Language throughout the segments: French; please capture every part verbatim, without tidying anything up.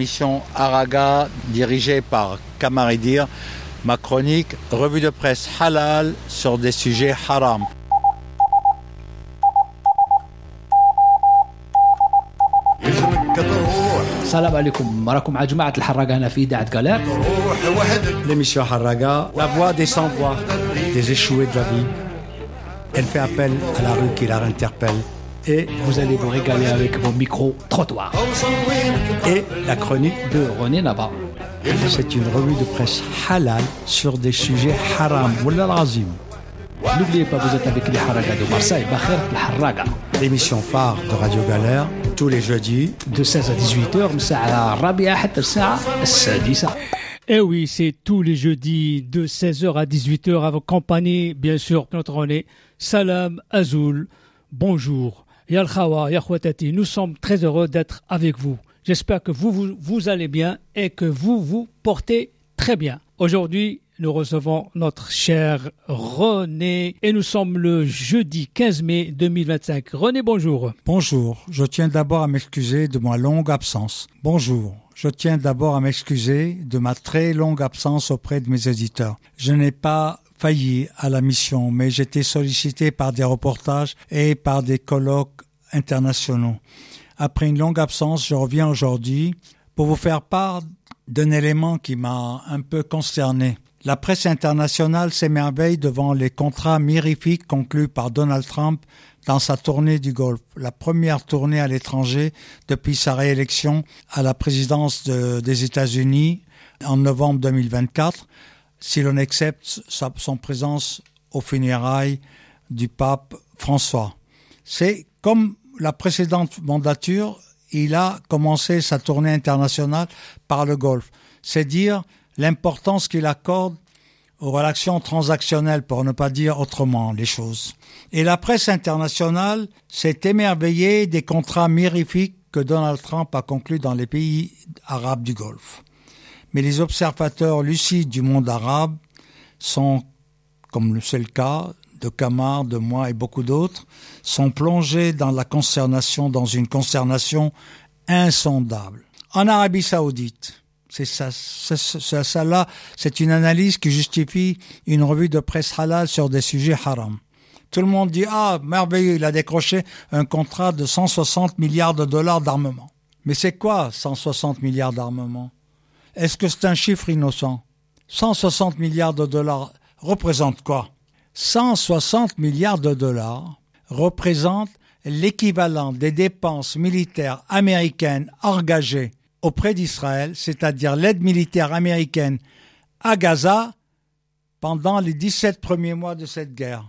l'émission Araga dirigée par Kamaridir, ma chronique revue de presse halal sur des sujets haram. السلام عليكم راكم مع جماعة الحراقة هنا في إذاعة غالير. L'émission Haraga, la voix des sans-voix, des échoués de la vie. Elle fait appel à la rue qui la interpelle. Et vous allez vous régaler avec vos micros-trottoirs. Et la chronique de René Naba. C'est une revue de presse halal sur des sujets haram. Wallah al-azim. N'oubliez pas, vous êtes avec les Haraga de Marseille, Bakhir al-Haraga. L'émission phare de Radio Galère, tous les jeudis, de seize à dix-huit heures, مساعة الرابعة حتى الساعة السادسة. Eh oui, c'est tous les jeudis de seize heures à dix-huit heures, avec compagnie, bien sûr, notre René. Salam, Azoul, bonjour. Ya Khawa, Ya Khwatati, nous sommes très heureux d'être avec vous. J'espère que vous, vous, vous allez bien et que vous vous portez très bien. Aujourd'hui, nous recevons notre cher René et nous sommes le jeudi quinze mai deux mille vingt-cinq. René, bonjour. Bonjour, je tiens d'abord à m'excuser de ma longue absence. Bonjour, je tiens d'abord à m'excuser de ma très longue absence auprès de mes éditeurs. Je n'ai pas failli à la mission, mais j'ai été sollicité par des reportages et par des colloques internationaux. Après une longue absence, je reviens aujourd'hui pour vous faire part d'un élément qui m'a un peu consterné. La presse internationale s'émerveille devant les contrats mirifiques conclus par Donald Trump dans sa tournée du Golfe, la première tournée à l'étranger depuis sa réélection à la présidence de, des États-Unis en novembre deux mille vingt-quatre, si l'on accepte sa, son présence aux funérailles du pape François. C'est comme la précédente mandature, il a commencé sa tournée internationale par le Golfe. C'est dire l'importance qu'il accorde aux relations transactionnelles, pour ne pas dire autrement les choses. Et la presse internationale s'est émerveillée des contrats mirifiques que Donald Trump a conclus dans les pays arabes du Golfe. Mais les observateurs lucides du monde arabe sont, comme c'est le cas de Kamar, de moi et beaucoup d'autres, sont plongés dans la consternation, dans une consternation insondable. En Arabie Saoudite, c'est ça, ça, ça, ça là, c'est une analyse qui justifie une revue de presse halal sur des sujets haram. Tout le monde dit, ah, merveilleux, il a décroché un contrat de cent soixante milliards de dollars d'armement. Mais c'est quoi cent soixante milliards d'armement? Est-ce que c'est un chiffre innocent? cent soixante milliards de dollars représente quoi? cent soixante milliards de dollars représentent l'équivalent des dépenses militaires américaines engagées auprès d'Israël, c'est-à-dire l'aide militaire américaine à Gaza pendant les dix-sept premiers mois de cette guerre.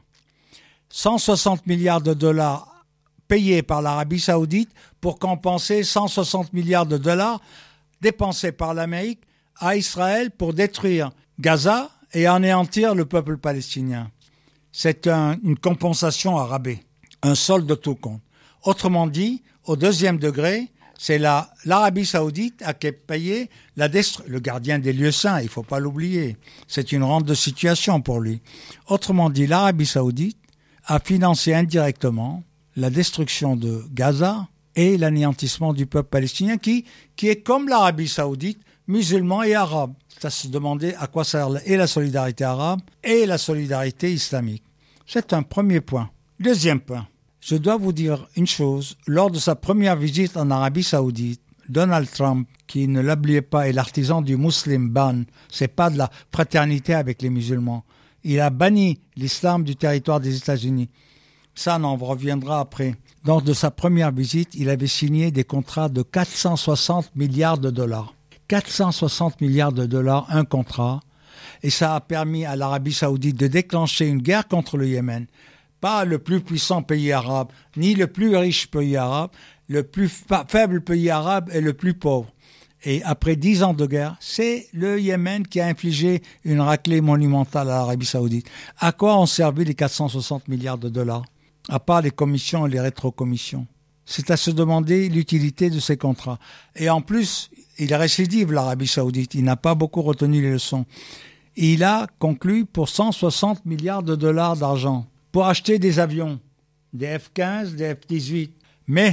cent soixante milliards de dollars payés par l'Arabie Saoudite pour compenser cent soixante milliards de dollars dépensés par l'Amérique à Israël pour détruire Gaza et anéantir le peuple palestinien. C'est un, une compensation à rabais, un solde de tout compte. Autrement dit, au deuxième degré, c'est la, l'Arabie Saoudite a payé la destru- le gardien des lieux saints, il ne faut pas l'oublier. C'est une rente de situation pour lui. Autrement dit, l'Arabie Saoudite a financé indirectement la destruction de Gaza et l'anéantissement du peuple palestinien qui, qui est comme l'Arabie Saoudite, musulman et arabe. C'est à se demander à quoi sert et la solidarité arabe et la solidarité islamique. C'est un premier point. Deuxième point. Je dois vous dire une chose, lors de sa première visite en Arabie Saoudite, Donald Trump, qui ne l'oubliez pas, est l'artisan du Muslim ban, c'est pas de la fraternité avec les musulmans. Il a banni l'islam du territoire des États-Unis. Ça, on en reviendra après. Lors de sa première visite, il avait signé des contrats de quatre cent soixante milliards de dollars. quatre cent soixante milliards de dollars, un contrat. Et ça a permis à l'Arabie Saoudite de déclencher une guerre contre le Yémen. Pas le plus puissant pays arabe, ni le plus riche pays arabe, le plus fa- faible pays arabe et le plus pauvre. Et après dix ans de guerre, c'est le Yémen qui a infligé une raclée monumentale à l'Arabie Saoudite. À quoi ont servi les quatre cent soixante milliards de dollars? À part les commissions et les rétrocommissions. C'est à se demander l'utilité de ces contrats. Et en plus, il récidive l'Arabie Saoudite. Il n'a pas beaucoup retenu les leçons. Il a conclu pour cent soixante milliards de dollars d'argent pour acheter des avions, des F quinze, des F dix-huit. Mais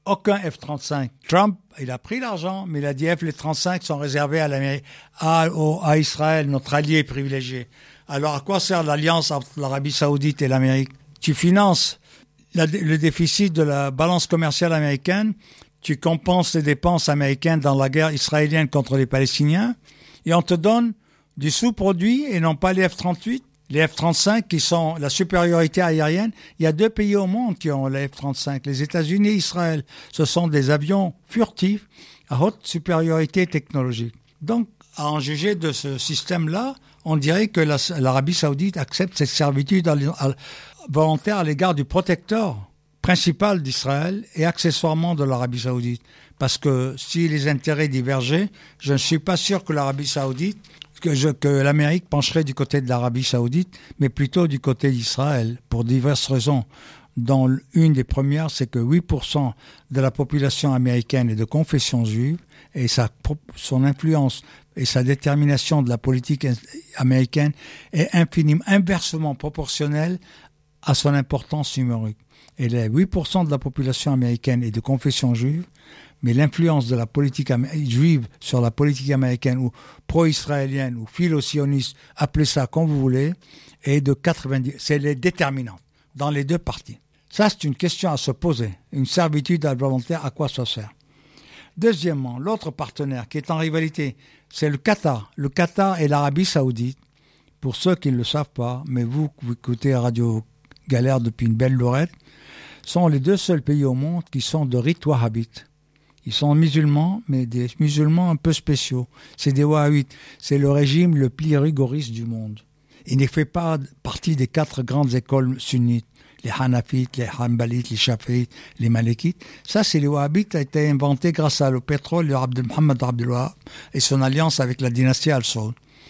aucun F trente-cinq. Trump, il a pris l'argent, mais il a dit F les trente-cinq sont réservés à, l'Amérique, à, au, à Israël, notre allié privilégié. Alors à quoi sert l'alliance entre l'Arabie Saoudite et l'Amérique? Tu finances la, le déficit de la balance commerciale américaine, tu compenses les dépenses américaines dans la guerre israélienne contre les Palestiniens, et on te donne du sous-produit et non pas les F trente-huit. Les F trente-cinq qui sont la supériorité aérienne, il y a deux pays au monde qui ont les F trente-cinq, les États-Unis et Israël. Ce sont des avions furtifs à haute supériorité technologique. Donc, à en juger de ce système-là, on dirait que la, l'Arabie Saoudite accepte cette servitude à, à, volontaire à l'égard du protecteur principal d'Israël et accessoirement de l'Arabie Saoudite. Parce que si les intérêts divergeaient, je ne suis pas sûr que l'Arabie Saoudite Que, je, que l'Amérique pencherait du côté de l'Arabie Saoudite, mais plutôt du côté d'Israël, pour diverses raisons. Dont une des premières, c'est que huit pour cent de la population américaine est de confession juive, et sa, son influence et sa détermination de la politique américaine est infiniment, inversement proportionnelle à son importance numérique. Et les huit pour cent de la population américaine est de confession juive, mais l'influence de la politique juive sur la politique américaine ou pro-israélienne ou philo-sioniste, appelez ça comme vous voulez, est de quatre-vingt-dix. C'est les déterminantes dans les deux parties. Ça, c'est une question à se poser. Une servitude volontaire, à quoi ça sert? Deuxièmement, l'autre partenaire qui est en rivalité, c'est le Qatar. Le Qatar et l'Arabie Saoudite, pour ceux qui ne le savent pas, mais vous, vous écoutez Radio Galère depuis une belle lorette, sont les deux seuls pays au monde qui sont de rite wahhabite. Ils sont musulmans, mais des musulmans un peu spéciaux. C'est des wahhabites. C'est le régime le plus rigoriste du monde. Il ne fait pas partie des quatre grandes écoles sunnites. Les Hanafites, les Hanbalites, les Shafi'ites, les Malikites. Ça, c'est les wahhabites, a été inventé grâce au pétrole de Abdel Mohammed Abdel Wahhab et son alliance avec la dynastie Al Saud.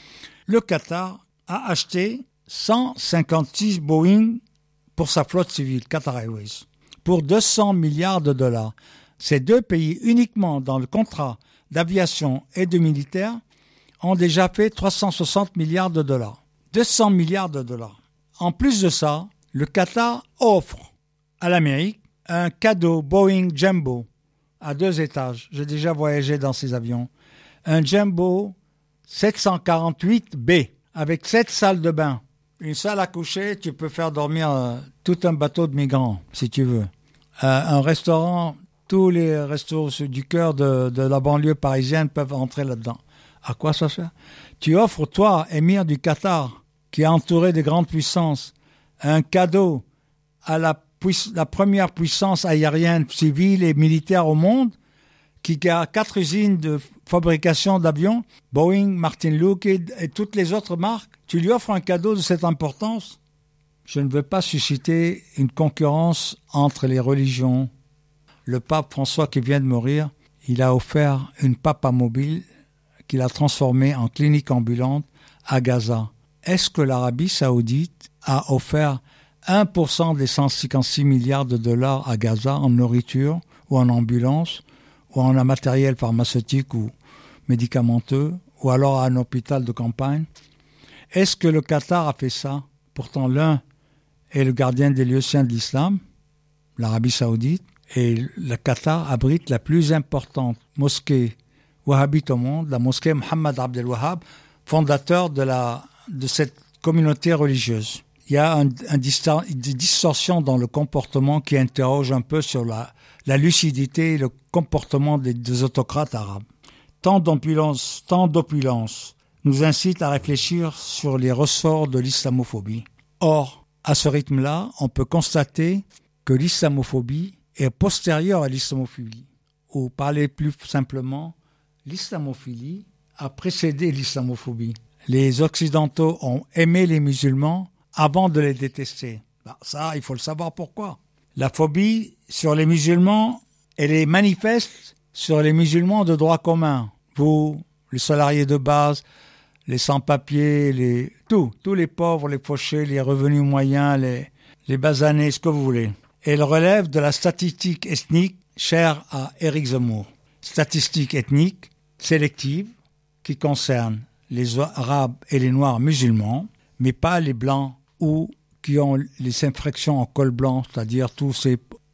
Le Qatar a acheté cent cinquante-six Boeing pour sa flotte civile, Qatar Airways, pour deux cents milliards de dollars. Ces deux pays, uniquement dans le contrat d'aviation et de militaire, ont déjà fait trois cent soixante milliards de dollars. deux cents milliards de dollars. En plus de ça, le Qatar offre à l'Amérique un cadeau Boeing Jumbo à deux étages. J'ai déjà voyagé dans ces avions. Un Jumbo sept cent quarante-huit B avec sept salles de bain. Une salle à coucher, tu peux faire dormir euh, tout un bateau de migrants, si tu veux. Euh, un restaurant, tous les restos du cœur de, de la banlieue parisienne peuvent entrer là-dedans. À quoi ça sert? Tu offres, toi, émir du Qatar, qui est entouré de grandes puissances, un cadeau à la, puis- la première puissance aérienne, civile et militaire au monde, qui a quatre usines de fabrication d'avions, Boeing, Martin Lockheed et toutes les autres marques. Tu lui offres un cadeau de cette importance? Je ne veux pas susciter une concurrence entre les religions. Le pape François qui vient de mourir, il a offert une papa mobile qu'il a transformée en clinique ambulante à Gaza. Est-ce que l'Arabie Saoudite a offert un pour cent des cent cinquante-six milliards de dollars à Gaza en nourriture ou en ambulance ou en un matériel pharmaceutique ou médicamenteux ou alors à un hôpital de campagne? Est-ce que le Qatar a fait ça? Pourtant l'un est le gardien des lieux saints de l'islam, l'Arabie Saoudite, et le Qatar abrite la plus importante mosquée wahhabite au monde, la mosquée Mohammed Abdel Wahhab, fondateur de, la, de cette communauté religieuse. Il y a un, un distor- une distorsion dans le comportement qui interroge un peu sur la, la lucidité et le comportement des, des autocrates arabes. Tant d'opulence, tant d'opulence nous incite à réfléchir sur les ressorts de l'islamophobie. Or, à ce rythme-là, on peut constater que l'islamophobie est postérieure à l'islamophobie. Ou parler plus simplement, l'islamophilie a précédé l'islamophobie. Les Occidentaux ont aimé les musulmans avant de les détester. Ben, ça, il faut le savoir pourquoi. La phobie sur les musulmans, elle est manifeste sur les musulmans de droit commun. Vous, les salariés de base, les sans-papiers, les, tout, tous les pauvres, les fauchés, les revenus moyens, les, les basanés, ce que vous voulez. Elle relève de la statistique ethnique chère à Éric Zemmour. Statistique ethnique sélective qui concerne les Arabes et les Noirs musulmans, mais pas les Blancs ou qui ont les infractions en col blanc, c'est-à-dire tous ces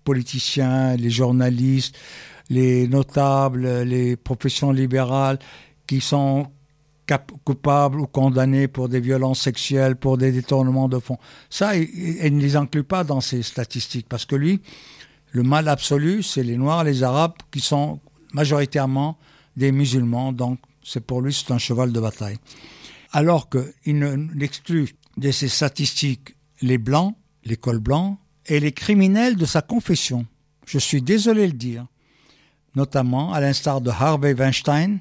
politiciens, les journalistes, les notables, les professions libérales qui sont cap- coupables ou condamnés pour des violences sexuelles, pour des détournements de fonds. Ça, il, il ne les inclut pas dans ces statistiques parce que lui, le mal absolu, c'est les Noirs, les Arabes qui sont majoritairement des musulmans. Donc, c'est pour lui, c'est un cheval de bataille. Alors qu'il ne, n'exclut de ces statistiques les Blancs, les cols blancs et les criminels de sa confession. Je suis désolé de le dire. Notamment, à l'instar de Harvey Weinstein,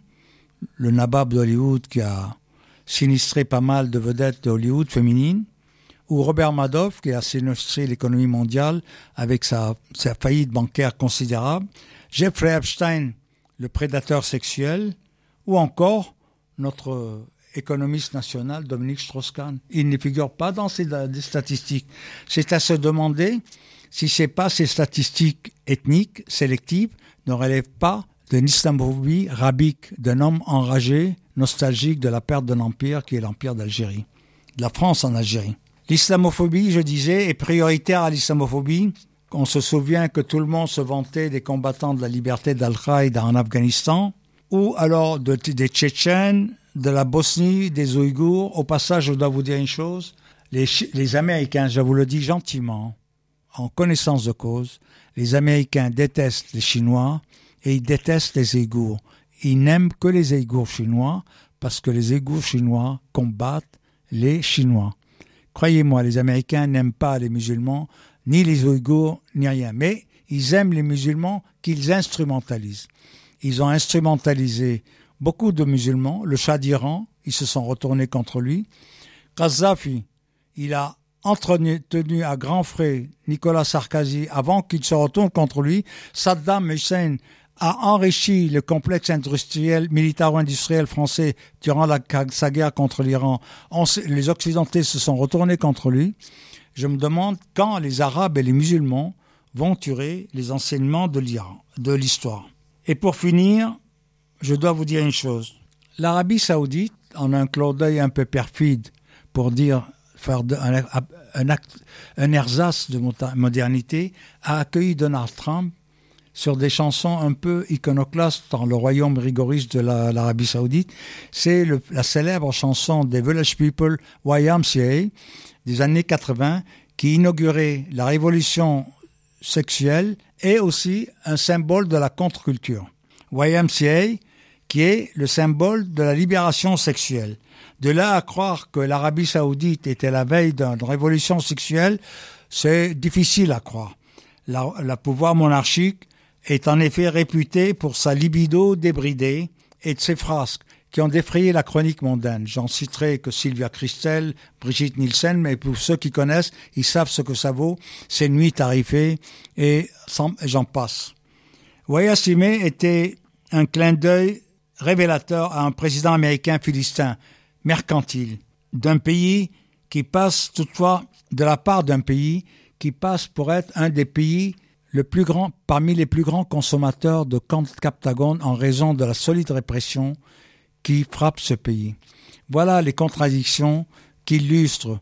le nabab d'Hollywood qui a sinistré pas mal de vedettes d'Hollywood féminines, ou Robert Madoff qui a sinistré l'économie mondiale avec sa, sa faillite bancaire considérable, Jeffrey Epstein, le prédateur sexuel, ou encore notre économiste national Dominique Strauss-Kahn. Il ne figure pas dans ces des statistiques. C'est à se demander si c'est pas ces statistiques ethniques sélectives ne relèvent pas d'une islamophobie rabique, d'un homme enragé, nostalgique de la perte d'un empire qui est l'empire d'Algérie, de la France en Algérie. L'islamophobie, je disais, est prioritaire à l'islamophobie. On se souvient que tout le monde se vantait des combattants de la liberté d'Al-Qaïda en Afghanistan, ou alors de, des Tchétchènes, de la Bosnie, des Ouïghours. Au passage, je dois vous dire une chose, les, les Américains, je vous le dis gentiment, en connaissance de cause, les Américains détestent les Chinois et ils détestent les Ouïghours. Ils n'aiment que les Ouïghours chinois parce que les Ouïghours chinois combattent les Chinois. Croyez-moi, les Américains n'aiment pas les musulmans, ni les Ouïghours, ni rien. Mais ils aiment les musulmans qu'ils instrumentalisent. Ils ont instrumentalisé beaucoup de musulmans. Le Shah d'Iran, ils se sont retournés contre lui. Kadhafi, il a entretenu à grands frais Nicolas Sarkozy avant qu'il se retourne contre lui. Saddam Hussein a enrichi le complexe industriel, militaro-industriel français durant la, sa guerre contre l'Iran. On, les Occidentaux se sont retournés contre lui. Je me demande quand les Arabes et les musulmans vont tirer les enseignements de l'Iran, de l'histoire. Et pour finir, je dois vous dire une chose. L'Arabie Saoudite, en un clin d'œil un peu perfide pour dire faire de, un, un, acte, un ersatz de modernité, a accueilli Donald Trump sur des chansons un peu iconoclastes dans le royaume rigoriste de la, l'Arabie Saoudite. C'est le, la célèbre chanson des Village People, Y M C A, des années quatre-vingts, qui inaugurait la révolution sexuelle et aussi un symbole de la contre-culture. Y M C A, qui est le symbole de la libération sexuelle. De là à croire que l'Arabie Saoudite était la veille d'une révolution sexuelle, c'est difficile à croire. La, la pouvoir monarchique est en effet réputé pour sa libido débridée et de ses frasques qui ont défrayé la chronique mondaine. J'en citerai que Sylvia Christel, Brigitte Nielsen, mais pour ceux qui connaissent, ils savent ce que ça vaut, ces nuits tarifées, et j'en passe. Wayasime était un clin d'œil révélateur à un président américain philistin, mercantile, d'un pays qui passe toutefois, de la part d'un pays qui passe pour être un des pays le plus grand, parmi les plus grands consommateurs de Captagon en raison de la solide répression qui frappe ce pays. Voilà les contradictions qui illustrent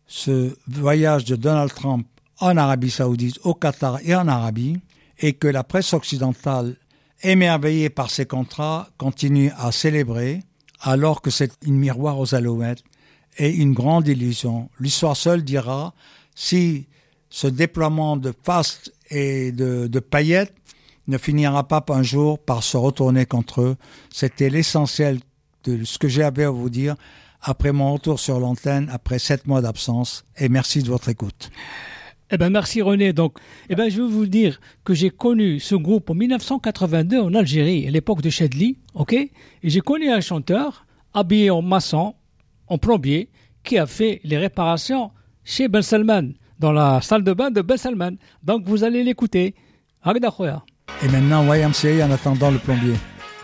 ce voyage de Donald Trump en Arabie Saoudite, au Qatar et en Arabie, et que la presse occidentale, émerveillée par ces contrats, continue à célébrer, alors que c'est une miroir aux alouettes et une grande illusion. L'histoire seule dira si ce déploiement de faste et de, de paillettes ne finira pas un jour par se retourner contre eux. C'était l'essentiel de ce que j'avais à vous dire après mon retour sur l'antenne, après sept mois d'absence. Et merci de votre écoute. Eh ben merci René. Donc, eh ben je vais vous dire que j'ai connu ce groupe en dix-neuf cent quatre-vingt-deux en Algérie, à l'époque de Chadli, ok. Et j'ai connu un chanteur habillé en maçon, en plombier, qui a fait les réparations chez Ben Salman, dans la salle de bain de Ben Salman. Donc vous allez l'écouter. Et maintenant Y M C A en attendant le plombier.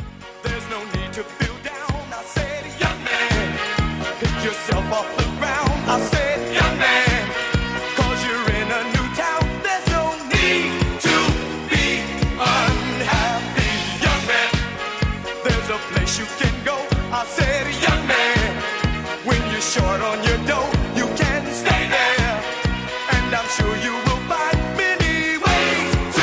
Short on your dough, you can stay there, and I'm sure you will find many ways to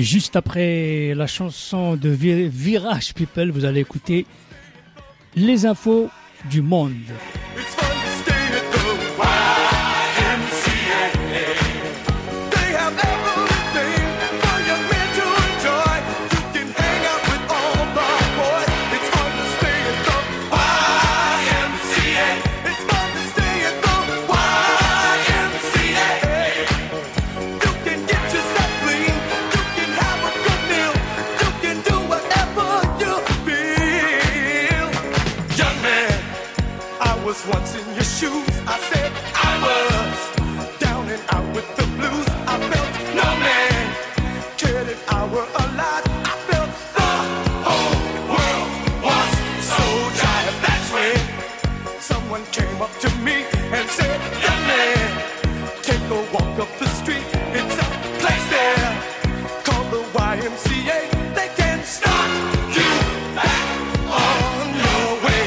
juste après la chanson de Virage People, vous allez écouter les infos du monde. It's fun to stay at the Y M C A. They have everything for your men to enjoy. You can hang out with all the boys. It's fun to stay at the Y M C A. It's fun to stay at the Y M C A. You can get yourself clean. You can have a good meal. You can do whatever you feel. Young man, I was once in your shoes. I said I was down and out with the blues. I felt no man cared if I were alive. I felt the whole world was so tired. That's when someone came up to me and said, young man, take a walk up the street. It's a place there called the Y M C A. They can start you back on your way.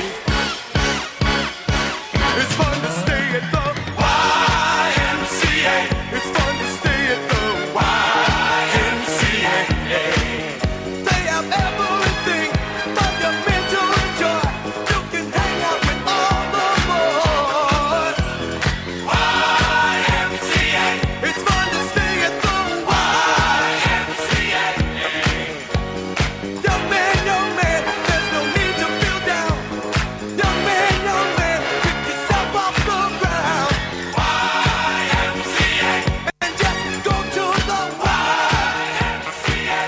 It's fun to stay at the Y M C A. It's fun to stay at the Y M C A. They have everything for your men to enjoy. You can hang out with all the boys. Y M C A. It's fun to stay at the Y M C A. Young man, young man, there's no need to feel down. Young man, young man, pick yourself off the ground. Y M C A. And just go to the Y M C A.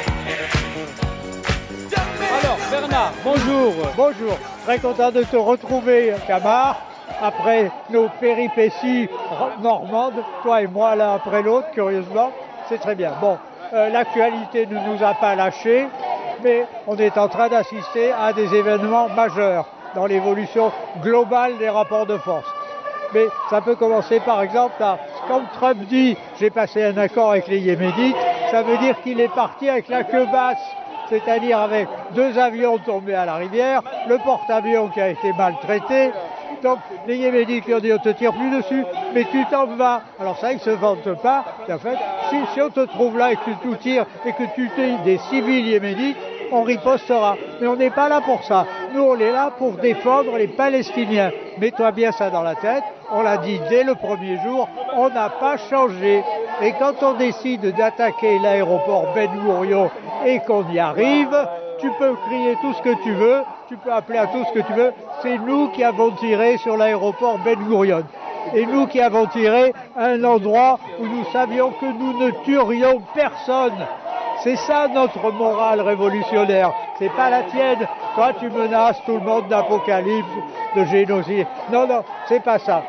Young man, Alors young Bernard, bonjour. Bonjour, très content de te retrouver, Camar, après nos péripéties normandes, toi et moi l'un après l'autre, curieusement, c'est très bien. Bon, euh, l'actualité ne nous a pas lâchés, mais on est en train d'assister à des événements majeurs dans l'évolution globale des rapports de force. Mais ça peut commencer par exemple à, comme Trump dit, j'ai passé un accord avec les Yéménites, ça veut dire qu'il est parti avec la queue basse, c'est-à-dire avec deux avions tombés à la rivière, le porte-avions qui a été maltraité. Donc les Yéménites lui ont dit on ne te tire plus dessus, mais tu t'en vas. Alors ça, ils ne se vantent pas. En fait, si, si on te trouve là et que tu tires et que tu tues des civils yéménites, on ripostera. Mais on n'est pas là pour ça. Nous, on est là pour défendre les Palestiniens. Mets-toi bien ça dans la tête. On l'a dit dès le premier jour, on n'a pas changé. Et quand on décide d'attaquer l'aéroport Ben Gourion et qu'on y arrive, tu peux crier tout ce que tu veux, tu peux appeler à tout ce que tu veux. C'est nous qui avons tiré sur l'aéroport Ben Gourion. Et nous qui avons tiré à un endroit où nous savions que nous ne tuerions personne. C'est ça notre morale révolutionnaire. C'est pas la tienne. Toi, tu menaces tout le monde d'apocalypse, de génocide. Non, non, c'est pas ça.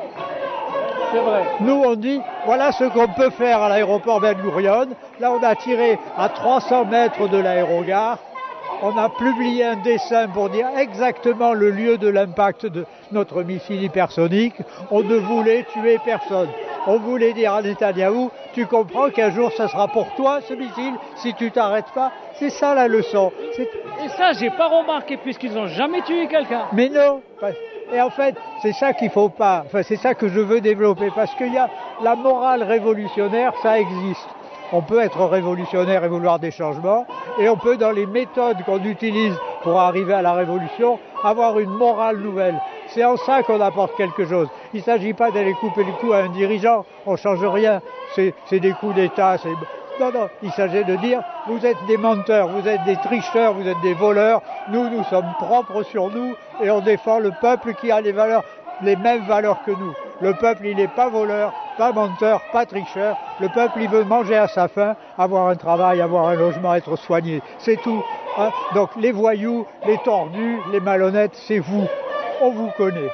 C'est vrai. Nous, on dit, voilà ce qu'on peut faire à l'aéroport Ben Gourion. Là, on a tiré à trois cents mètres de l'aérogare. On a publié un dessin pour dire exactement le lieu de l'impact de notre missile hypersonique. On ne voulait tuer personne. On voulait dire à Netanyahou, tu comprends qu'un jour ça sera pour toi ce missile si tu t'arrêtes pas. C'est ça la leçon. C'est... Et ça, j'ai pas remarqué puisqu'ils n'ont jamais tué quelqu'un. Mais non. Et en fait, c'est ça qu'il faut pas. Enfin, c'est ça que je veux développer parce qu'il y a la morale révolutionnaire, ça existe. On peut être révolutionnaire et vouloir des changements, et on peut, dans les méthodes qu'on utilise pour arriver à la révolution, avoir une morale nouvelle. C'est en ça qu'on apporte quelque chose. Il ne s'agit pas d'aller couper le cou à un dirigeant, on ne change rien, c'est, c'est des coups d'État. C'est... Non, non, il s'agit de dire, vous êtes des menteurs, vous êtes des tricheurs, vous êtes des voleurs, nous, nous sommes propres sur nous, et on défend le peuple qui a les valeurs, les mêmes valeurs que nous. Le peuple, il n'est pas voleur, pas menteur, pas tricheur. Le peuple, il veut manger à sa faim, avoir un travail, avoir un logement, être soigné. C'est tout. Hein. Donc les voyous, les tordus, les malhonnêtes, c'est vous. On vous connaît.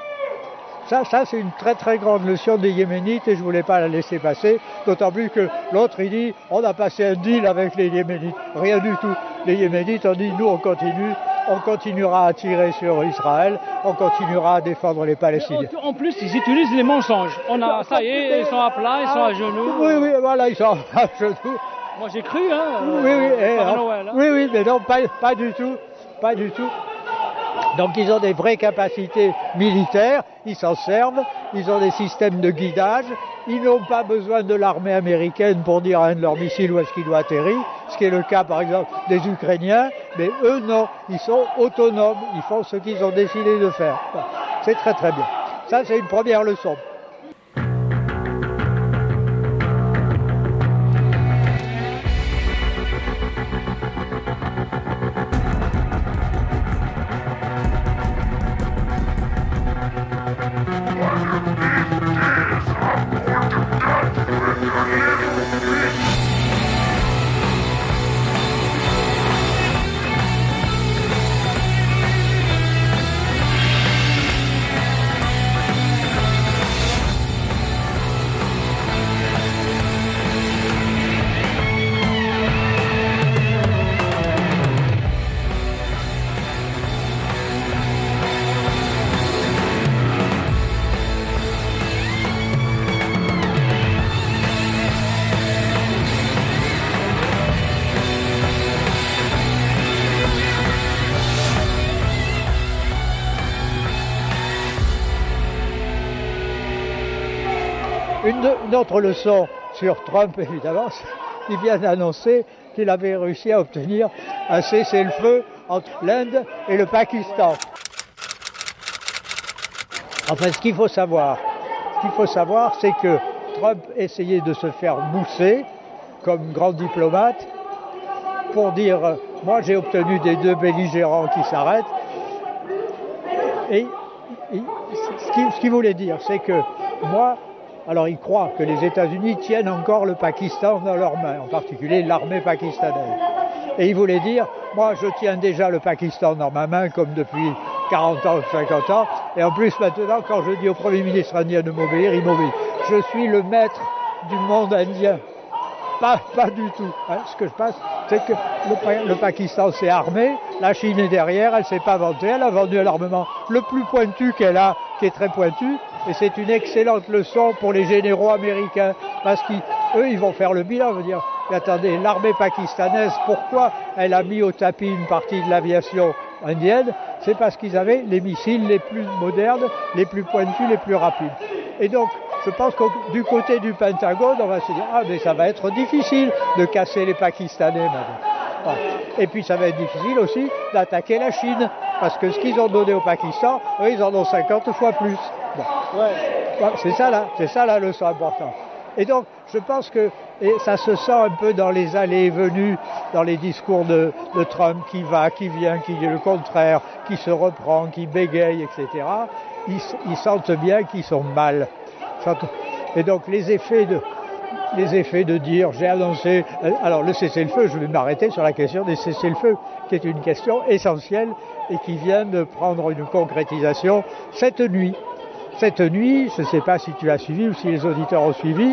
Ça, ça, c'est une très très grande leçon des Yéménites et je ne voulais pas la laisser passer. D'autant plus que l'autre, il dit, on a passé un deal avec les Yéménites. Rien du tout. Les Yéménites ont dit, nous, on continue. On continuera à tirer sur Israël, on continuera à défendre les Palestiniens. En plus, ils utilisent les mensonges. On a, ça y est, ils sont à plat, ils sont à genoux. Oui, oui, voilà, ils sont à genoux. Moi, j'ai cru, hein. Oui, oui, euh, et, par Noël, hein. oui, oui, mais non, pas, pas du tout, pas du tout. Donc ils ont des vraies capacités militaires, ils s'en servent, ils ont des systèmes de guidage, ils n'ont pas besoin de l'armée américaine pour dire à un de leurs missiles où est-ce qu'il doit atterrir, ce qui est le cas par exemple des Ukrainiens, mais eux non, ils sont autonomes, ils font ce qu'ils ont décidé de faire. C'est très très bien. Ça c'est une première leçon. Une, une autre leçon sur Trump, évidemment, il vient d'annoncer qu'il avait réussi à obtenir un cessez-le-feu entre l'Inde et le Pakistan. Enfin, ce qu'il faut savoir, ce qu'il faut savoir, c'est que Trump essayait de se faire mousser comme grand diplomate pour dire euh, « moi j'ai obtenu des deux belligérants qui s'arrêtent ». Et il, ce qu'il ce qu'il voulait dire, c'est que moi, alors il croit que les États-Unis tiennent encore le Pakistan dans leurs mains, en particulier l'armée pakistanaise. Et il voulait dire, moi je tiens déjà le Pakistan dans ma main comme depuis quarante ans, cinquante ans, et en plus maintenant quand je dis au Premier ministre indien de m'obéir, il m'obéit. Je suis le maître du monde indien. Pas, pas du tout. Hein. Ce que je pense, c'est que le, le Pakistan s'est armé, la Chine est derrière, elle ne s'est pas vantée, elle a vendu l'armement le plus pointu qu'elle a, qui est très pointu, et c'est une excellente leçon pour les généraux américains, parce qu'eux, ils vont faire le bilan, veut dire, mais attendez, l'armée pakistanaise, pourquoi elle a mis au tapis une partie de l'aviation indienne? C'est parce qu'ils avaient les missiles les plus modernes, les plus pointus, les plus rapides. Et donc, je pense que du côté du Pentagone, on va se dire, ah mais ça va être difficile de casser les Pakistanais maintenant. Voilà. Et puis ça va être difficile aussi d'attaquer la Chine, parce que ce qu'ils ont donné au Pakistan, eux ils en ont cinquante fois plus. Bon. Ouais. Voilà, c'est ça là, c'est ça la leçon importante. Et donc, je pense que, et ça se sent un peu dans les allées et venues, dans les discours de, de Trump, qui va, qui vient, qui dit le contraire, qui se reprend, qui bégaye, et cetera. Ils, ils sentent bien qu'ils sont mal. Et donc les effets de, les effets de dire, j'ai annoncé, alors le cessez-le-feu, je vais m'arrêter sur la question des cessez-le-feu, qui est une question essentielle et qui vient de prendre une concrétisation cette nuit. Cette nuit, je ne sais pas si tu as suivi ou si les auditeurs ont suivi,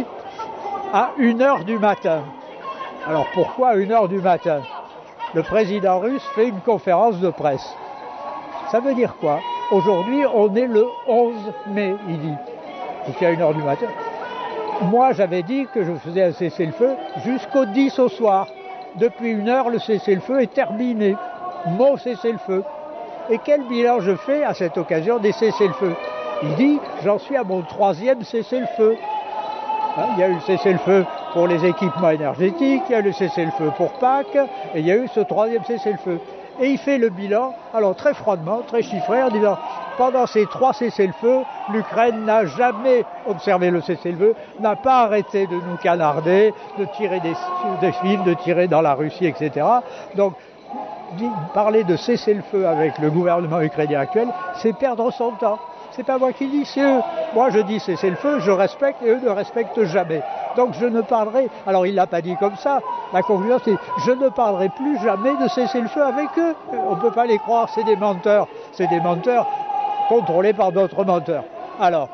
à une heure du matin. Alors pourquoi à une heure du matin? Le président russe fait une conférence de presse. Ça veut dire quoi? Aujourd'hui, on est le onze mai, il dit. Et à une heure du matin. Moi, j'avais dit que je faisais un cessez-le-feu jusqu'au dix au soir. Depuis une heure, le cessez-le-feu est terminé. Mon cessez-le-feu. Et quel bilan je fais à cette occasion des cessez-le-feu? Il dit, j'en suis à mon troisième cessez-le-feu. Hein, il y a eu le cessez-le-feu pour les équipements énergétiques, il y a eu le cessez-le-feu pour Pâques, et il y a eu ce troisième cessez-le-feu. Et il fait le bilan, alors très froidement, très chiffré, en disant, pendant ces trois cessez-le-feu, l'Ukraine n'a jamais observé le cessez-le-feu, n'a pas arrêté de nous canarder, de tirer des, des films, de tirer dans la Russie, et cetera. Donc, parler de cessez-le-feu avec le gouvernement ukrainien actuel, c'est perdre son temps. C'est pas moi qui dis, c'est eux. Moi je dis cessez-le-feu, je respecte et eux ne respectent jamais. Donc je ne parlerai, alors il l'a pas dit comme ça, la conclusion c'est je ne parlerai plus jamais de cessez-le-feu avec eux. On ne peut pas les croire, c'est des menteurs. C'est des menteurs contrôlés par d'autres menteurs. Alors,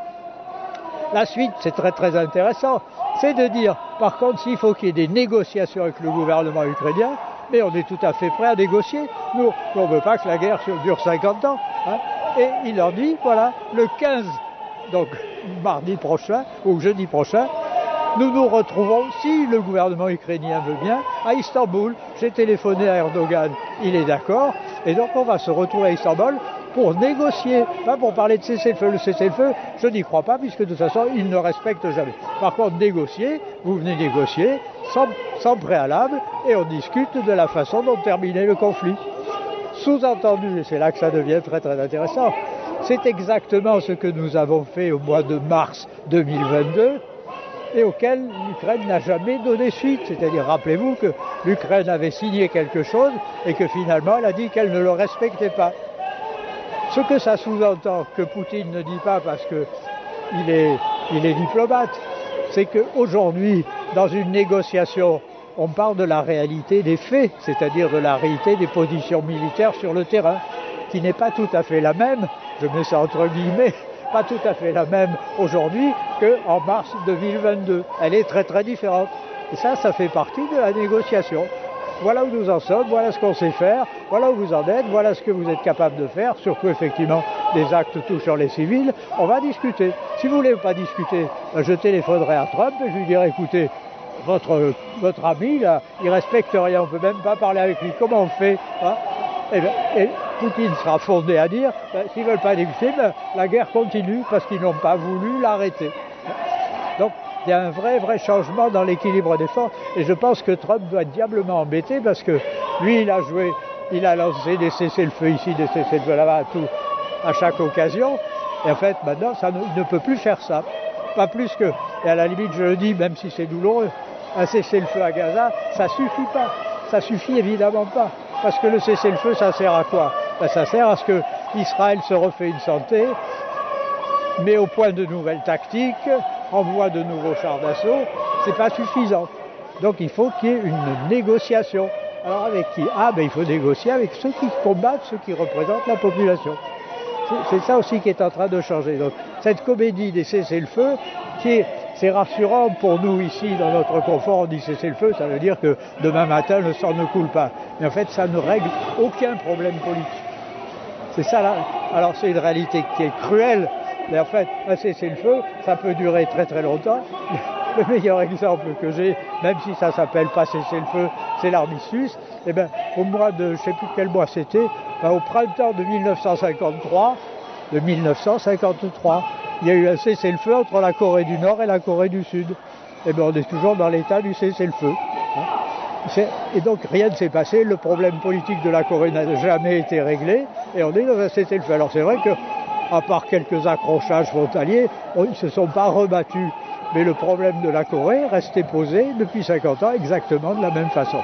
la suite, c'est très très intéressant, c'est de dire, par contre, s'il faut qu'il y ait des négociations avec le gouvernement ukrainien, mais on est tout à fait prêt à négocier. Nous, on ne veut pas que la guerre dure cinquante ans. Hein. Et il leur dit, voilà, le quinze, donc mardi prochain, ou jeudi prochain, Nous nous retrouvons, si le gouvernement ukrainien veut bien, à Istanbul. J'ai téléphoné à Erdogan, il est d'accord, et donc on va se retrouver à Istanbul pour négocier, pas pour parler de cessez-le-feu. Le cessez-le-feu, je n'y crois pas, puisque de toute façon, il ne respecte jamais. Par contre, négocier, vous venez négocier, sans, sans préalable, et on discute de la façon dont terminer le conflit. Sous-entendu, et c'est là que ça devient très très intéressant, c'est exactement ce que nous avons fait au mois de mars deux mille vingt-deux, et auquel l'Ukraine n'a jamais donné suite. C'est-à-dire, rappelez-vous que l'Ukraine avait signé quelque chose, et que finalement, elle a dit qu'elle ne le respectait pas. Ce que ça sous-entend, que Poutine ne dit pas parce qu'il est, il est diplomate, c'est qu'aujourd'hui, dans une négociation, on parle de la réalité des faits, c'est-à-dire de la réalité des positions militaires sur le terrain, qui n'est pas tout à fait la même, je mets ça entre guillemets, pas tout à fait la même aujourd'hui qu'en mars deux mille vingt-deux. Elle est très très différente. Et ça, ça fait partie de la négociation. Voilà où nous en sommes, voilà ce qu'on sait faire, voilà où vous en êtes, voilà ce que vous êtes capable de faire, surtout effectivement des actes touchant les civils. On va discuter. Si vous ne voulez pas discuter, je téléphonerai à Trump et je lui dirai, écoutez, votre, votre ami, là, il ne respecte rien, on ne peut même pas parler avec lui. Comment on fait hein et, bien, et Poutine sera fondé à dire, ben, s'ils ne veulent pas négocier, ben, la guerre continue parce qu'ils n'ont pas voulu l'arrêter. Donc, il y a un vrai, vrai changement dans l'équilibre des forces. Et je pense que Trump doit être diablement embêté parce que lui, il a joué, il a lancé des cessez-le-feu ici, des cessez-le-feu là-bas, à, tout, à chaque occasion. Et en fait, maintenant, ça ne, il ne peut plus faire ça. Pas plus que, et à la limite, je le dis, même si c'est douloureux, un cessez-le-feu à Gaza, ça suffit pas. Ça suffit évidemment pas. Parce que le cessez-le-feu, ça sert à quoi? Ben, ça sert à ce que Israël se refait une santé, met au point de nouvelles tactiques, envoie de nouveaux chars d'assaut, c'est pas suffisant. Donc il faut qu'il y ait une négociation. Alors avec qui? Ah ben il faut négocier avec ceux qui combattent, ceux qui représentent la population. C'est, c'est ça aussi qui est en train de changer. Donc cette comédie des cessez-le-feu, qui est, c'est rassurant pour nous ici dans notre confort, on dit cessez-le-feu, ça veut dire que demain matin le sang ne coule pas. Mais en fait ça ne règle aucun problème politique. C'est ça là. Alors c'est une réalité qui est cruelle. Mais en fait, un cessez-le-feu, ça peut durer très très longtemps. Le meilleur exemple que j'ai, même si ça s'appelle pas cessez-le-feu, c'est l'armistice. Et ben, au mois de, je sais plus quel mois c'était, ben, au printemps de mille neuf cent cinquante-trois, de mille neuf cent cinquante-trois, il y a eu un cessez-le-feu entre la Corée du Nord et la Corée du Sud. Et ben, on est toujours dans l'état du cessez-le-feu. Hein. Et donc rien ne s'est passé, le problème politique de la Corée n'a jamais été réglé, et on est dans un cessez-le-feu. Alors c'est vrai que à part quelques accrochages frontaliers, ils ne se sont pas rebattus. Mais le problème de la Corée restait posé depuis cinquante ans exactement de la même façon.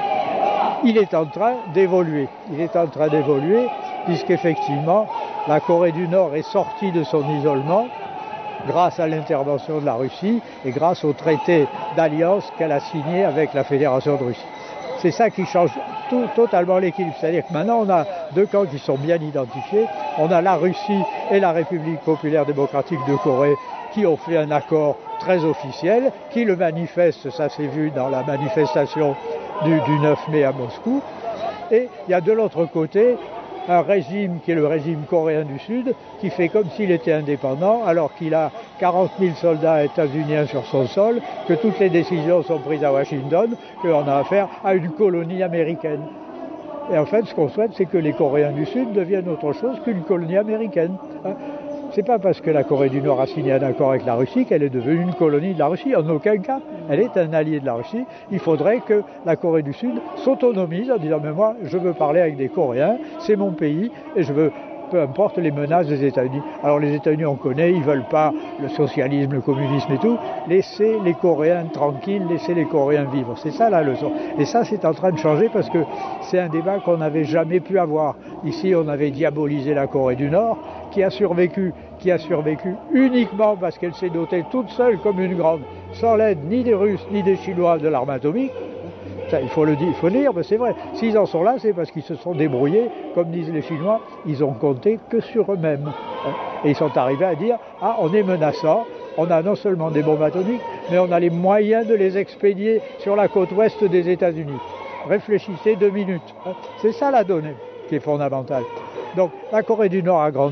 Il est en train d'évoluer. Il est en train d'évoluer puisqu'effectivement, la Corée du Nord est sortie de son isolement grâce à l'intervention de la Russie et grâce au traité d'alliance qu'elle a signé avec la Fédération de Russie. C'est ça qui change tout, totalement l'équilibre. C'est-à-dire que maintenant, on a deux camps qui sont bien identifiés. On a la Russie et la République populaire démocratique de Corée qui ont fait un accord très officiel, qui le manifeste, ça s'est vu dans la manifestation du, du neuf mai à Moscou. Et il y a de l'autre côté un régime qui est le régime coréen du Sud, qui fait comme s'il était indépendant, alors qu'il a quarante mille soldats états-uniens sur son sol, que toutes les décisions sont prises à Washington, qu'on a affaire à une colonie américaine. Et en fait, ce qu'on souhaite, c'est que les Coréens du Sud deviennent autre chose qu'une colonie américaine. Hein. C'est pas parce que la Corée du Nord a signé un accord avec la Russie qu'elle est devenue une colonie de la Russie. En aucun cas. Elle est un allié de la Russie. Il faudrait que la Corée du Sud s'autonomise en disant « mais moi, je veux parler avec des Coréens, c'est mon pays, et je veux, peu importe les menaces des États-Unis. » Alors les États-Unis, on connaît, ils veulent pas le socialisme, le communisme et tout. Laissez les Coréens tranquilles, laissez les Coréens vivre. C'est ça la leçon. Et ça, c'est en train de changer parce que c'est un débat qu'on n'avait jamais pu avoir. Ici, on avait diabolisé la Corée du Nord, qui a survécu, qui a survécu uniquement parce qu'elle s'est dotée toute seule comme une grande, sans l'aide ni des Russes ni des Chinois de l'arme atomique. Ça, il faut le dire, il faut dire, mais c'est vrai. S'ils en sont là, c'est parce qu'ils se sont débrouillés, comme disent les Chinois, ils ont compté que sur eux-mêmes. Et ils sont arrivés à dire, ah, on est menaçant, on a non seulement des bombes atomiques, mais on a les moyens de les expédier sur la côte ouest des États-Unis. Réfléchissez deux minutes. C'est ça la donnée qui est fondamentale. Donc la Corée du Nord a grandi,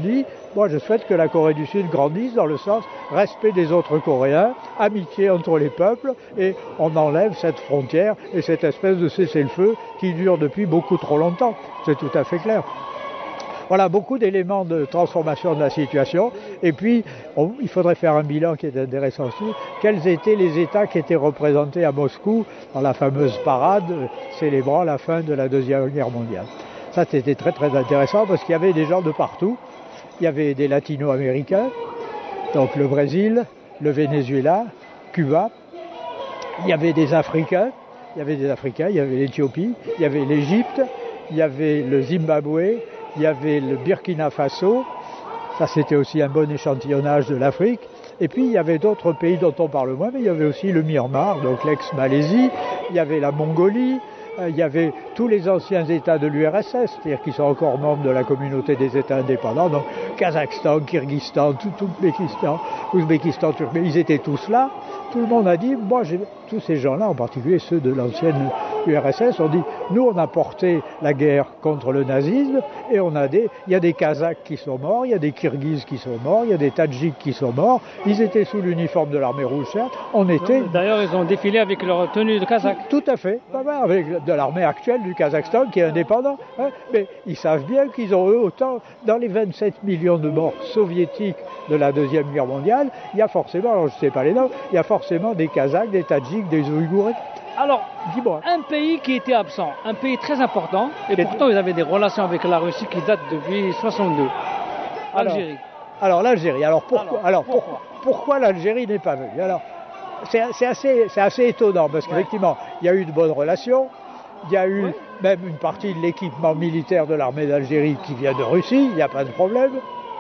Moi, je souhaite que la Corée du Sud grandisse dans le sens respect des autres Coréens, amitié entre les peuples, et on enlève cette frontière et cette espèce de cessez-le-feu qui dure depuis beaucoup trop longtemps. C'est tout à fait clair. Voilà, beaucoup d'éléments de transformation de la situation. Et puis, on, il faudrait faire un bilan qui est intéressant aussi. Quels étaient les États qui étaient représentés à Moscou dans la fameuse parade célébrant la fin de la Deuxième Guerre mondiale. Ça, c'était très très intéressant parce qu'il y avait des gens de partout. Il y avait des latino-américains, donc le Brésil, le Venezuela, Cuba. Il y avait des Africains, il y avait des Africains, il y avait l'Éthiopie, il y avait l'Égypte, il y avait le Zimbabwe, il y avait le Burkina Faso, ça c'était aussi un bon échantillonnage de l'Afrique. Et puis il y avait d'autres pays dont on parle moins, mais il y avait aussi le Myanmar, donc l'ex-Malaisie, il y avait la Mongolie, il y avait tous les anciens États de l'U R S S, c'est-à-dire qui sont encore membres de la communauté des États indépendants, donc Kazakhstan, Kyrgyzstan, tout, tout Ouzbékistan, Ouzbékistan, Turquie, ils étaient tous là. Tout le monde a dit, moi, j'ai, tous ces gens-là, en particulier ceux de l'ancienne U R S S, ont dit, nous, on a porté la guerre contre le nazisme, et on a des, il y a des Kazakhs qui sont morts, il y a des Kirghizes qui sont morts, il y a des Tadjiks qui sont morts, ils étaient sous l'uniforme de l'armée rouge, certes, on était... D'ailleurs, ils ont défilé avec leur tenue de Kazakh. Tout à fait, avec de l'armée actuelle du Kazakhstan qui est indépendant, hein, mais ils savent bien qu'ils ont eux autant, dans les vingt-sept millions de morts soviétiques de la Deuxième Guerre mondiale, il y a forcément, alors je ne sais pas les noms, il y a forcément des Kazakhs, des Tadjiks, des Ouïghours. Alors, dis-moi. Un pays qui était absent, un pays très important, et c'est pourtant ils avaient des relations avec la Russie qui datent depuis soixante-deux. Algérie. Alors, alors l'Algérie, alors pourquoi, alors, alors pourquoi, pourquoi, pourquoi l'Algérie n'est pas venue? Alors, c'est, c'est, assez, c'est assez étonnant parce qu'effectivement, il y a eu de bonnes relations. Il y a eu ouais. même une partie de l'équipement militaire de l'armée d'Algérie qui vient de Russie, il n'y a pas de problème.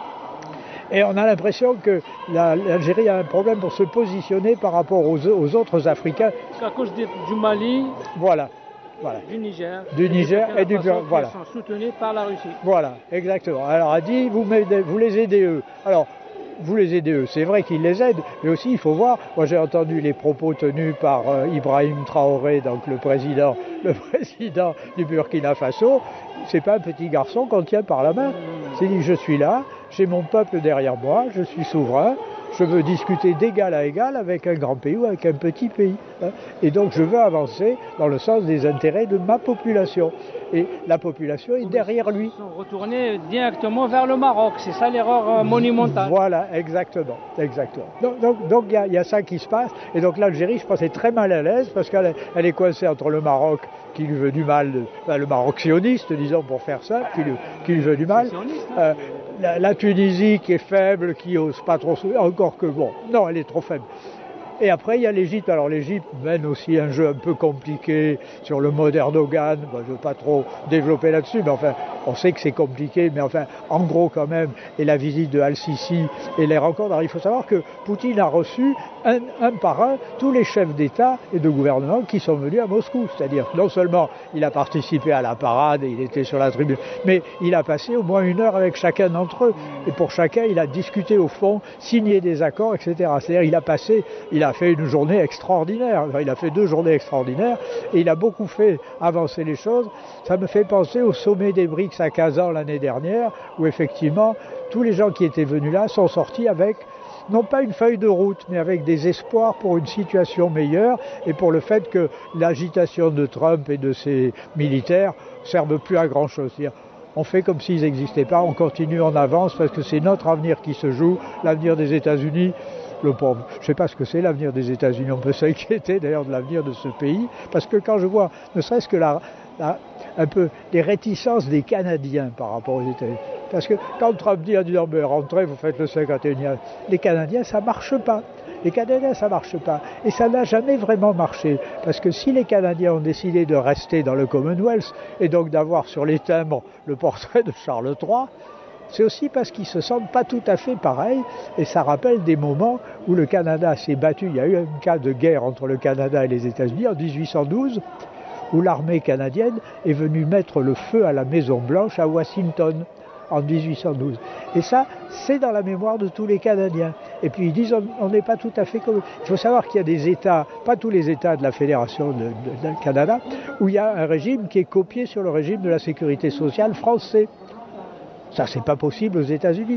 Et on a l'impression que la, l'Algérie a un problème pour se positionner par rapport aux, aux autres Africains. C'est à cause de, du Mali, voilà, voilà. du Niger, du Niger et, et du Burkina, voilà. Qui sont soutenus par la Russie. Voilà, exactement. Alors a dit, vous, vous les aidez eux. Alors, vous les aidez eux, c'est vrai qu'ils les aident, mais aussi il faut voir, moi j'ai entendu les propos tenus par euh, Ibrahim Traoré, donc le président, le président du Burkina Faso, c'est pas un petit garçon qu'on tient par la main, c'est dit je suis là, j'ai mon peuple derrière moi, je suis souverain, je veux discuter d'égal à égal avec un grand pays ou avec un petit pays. Hein, et donc je veux avancer dans le sens des intérêts de ma population. Et la population est derrière lui. Ils sont retournés directement vers le Maroc, c'est ça l'erreur monumentale. Voilà, exactement. exactement. Donc donc, donc y, a, y a ça qui se passe. Et donc l'Algérie, je pense, est très mal à l'aise parce qu'elle elle est coincée entre le Maroc, qui lui veut du mal, enfin, le Maroc sioniste, disons pour faire ça, qui lui, qui lui veut du mal. Euh, la, la Tunisie qui est faible, qui n'ose pas trop soulever, encore que bon, non, elle est trop faible. Et après, il y a l'Égypte. Alors l'Égypte mène aussi un jeu un peu compliqué sur le mode Erdogan. Bon, je ne veux pas trop développer là-dessus, mais enfin, on sait que c'est compliqué. Mais enfin, en gros quand même, et la visite de Al-Sisi et les rencontres. Alors il faut savoir que Poutine a reçu un, un par un tous les chefs d'État et de gouvernement qui sont venus à Moscou. C'est-à-dire non seulement il a participé à la parade et il était sur la tribune, mais il a passé au moins une heure avec chacun d'entre eux. Et pour chacun, il a discuté au fond, signé des accords, et cetera. C'est-à-dire il a passé, il a fait une journée extraordinaire. Enfin, il a fait deux journées extraordinaires et il a beaucoup fait avancer les choses. Ça me fait penser au sommet des BRICS à Kazan l'année dernière, où effectivement tous les gens qui étaient venus là sont sortis avec non pas une feuille de route, mais avec des espoirs pour une situation meilleure et pour le fait que l'agitation de Trump et de ses militaires ne serve plus à grand-chose. C'est-à-dire, on fait comme s'ils n'existaient pas, on continue, on avance parce que c'est notre avenir qui se joue, l'avenir des États-Unis. Le pauvre. Je ne sais pas ce que c'est l'avenir des États-Unis. On peut s'inquiéter d'ailleurs de l'avenir de ce pays, parce que quand je vois, ne serait-ce que la, la, un peu les réticences des Canadiens par rapport aux États-Unis, parce que quand Trump dit à dire mais rentrez, vous faites le cinquante et unième, les Canadiens ça marche pas. Les Canadiens ça marche pas, et ça n'a jamais vraiment marché, parce que si les Canadiens ont décidé de rester dans le Commonwealth et donc d'avoir sur les timbres le portrait de Charles trois, c'est aussi parce qu'ils se sentent pas tout à fait pareils, et ça rappelle des moments où le Canada s'est battu. Il y a eu un cas de guerre entre le Canada et les États-Unis en dix-huit cent douze, où l'armée canadienne est venue mettre le feu à la Maison-Blanche à Washington en dix-huit cent douze. Et ça, c'est dans la mémoire de tous les Canadiens. Et puis ils disent on n'est pas tout à fait comme... Il faut savoir qu'il y a des États, pas tous les États de la Fédération de, de, de Canada, où il y a un régime qui est copié sur le régime de la sécurité sociale français. Ça, c'est pas possible aux États-Unis.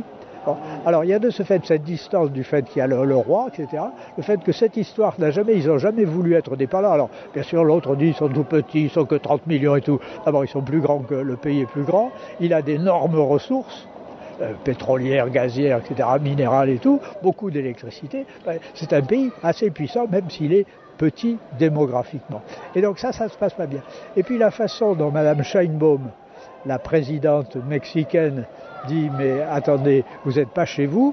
Bon. Alors il y a de ce fait cette distance du fait qu'il y a le, le roi, et cetera. Le fait que cette histoire n'a jamais, ils n'ont jamais voulu être dépendants. Alors bien sûr l'autre dit ils sont tout petits, ils sont que trente millions et tout. D'abord ils sont plus grands que le pays est plus grand. Il a d'énormes ressources. Euh, pétrolière, gazière, et cetera, minérales et tout, beaucoup d'électricité. C'est un pays assez puissant, même s'il est petit démographiquement. Et donc ça, ça ne se passe pas bien. Et puis la façon dont Mme Sheinbaum, la présidente mexicaine, dit « mais attendez, vous n'êtes pas chez vous ».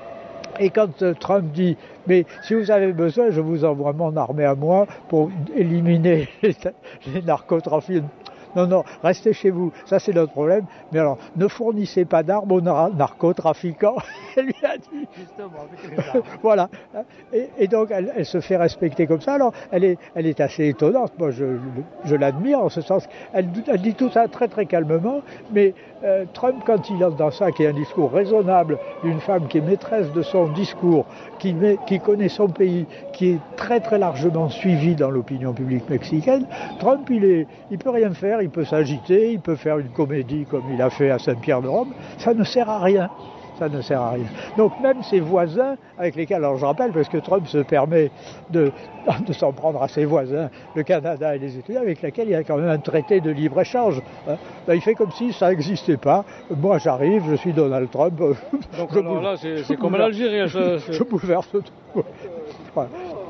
Et quand euh, Trump dit « mais si vous avez besoin, je vous envoie mon armée à moi pour éliminer les, les narcotrafiquants ». Non, non, restez chez vous, ça c'est notre problème. Mais alors, ne fournissez pas d'armes aux nar- narcotrafiquants, elle lui a dit. Justement, avec les armes. Voilà. Et, et donc, elle, elle se fait respecter comme ça. Alors, elle est, elle est assez étonnante. Moi, je, je l'admire en ce sens. Elle, elle dit tout ça très, très calmement. Mais euh, Trump, quand il entre dans ça, qui est un discours raisonnable d'une femme qui est maîtresse de son discours, qui, met, qui connaît son pays, qui est très, très largement suivi dans l'opinion publique mexicaine, Trump, il est, il peut rien faire. Il peut s'agiter, il peut faire une comédie comme il a fait à Saint-Pierre-de-Rome, ça ne sert à rien. Ça ne sert à rien. Donc même ses voisins, avec lesquels, alors je rappelle, parce que Trump se permet de, de s'en prendre à ses voisins, le Canada et les États-Unis, avec lesquels il y a quand même un traité de libre-échange. Hein. Ben, il fait comme si ça n'existait pas. Moi j'arrive, je suis Donald Trump. Donc je alors, là, c'est, c'est comme l'Algérie. Je, je bouleverse tout. Voilà.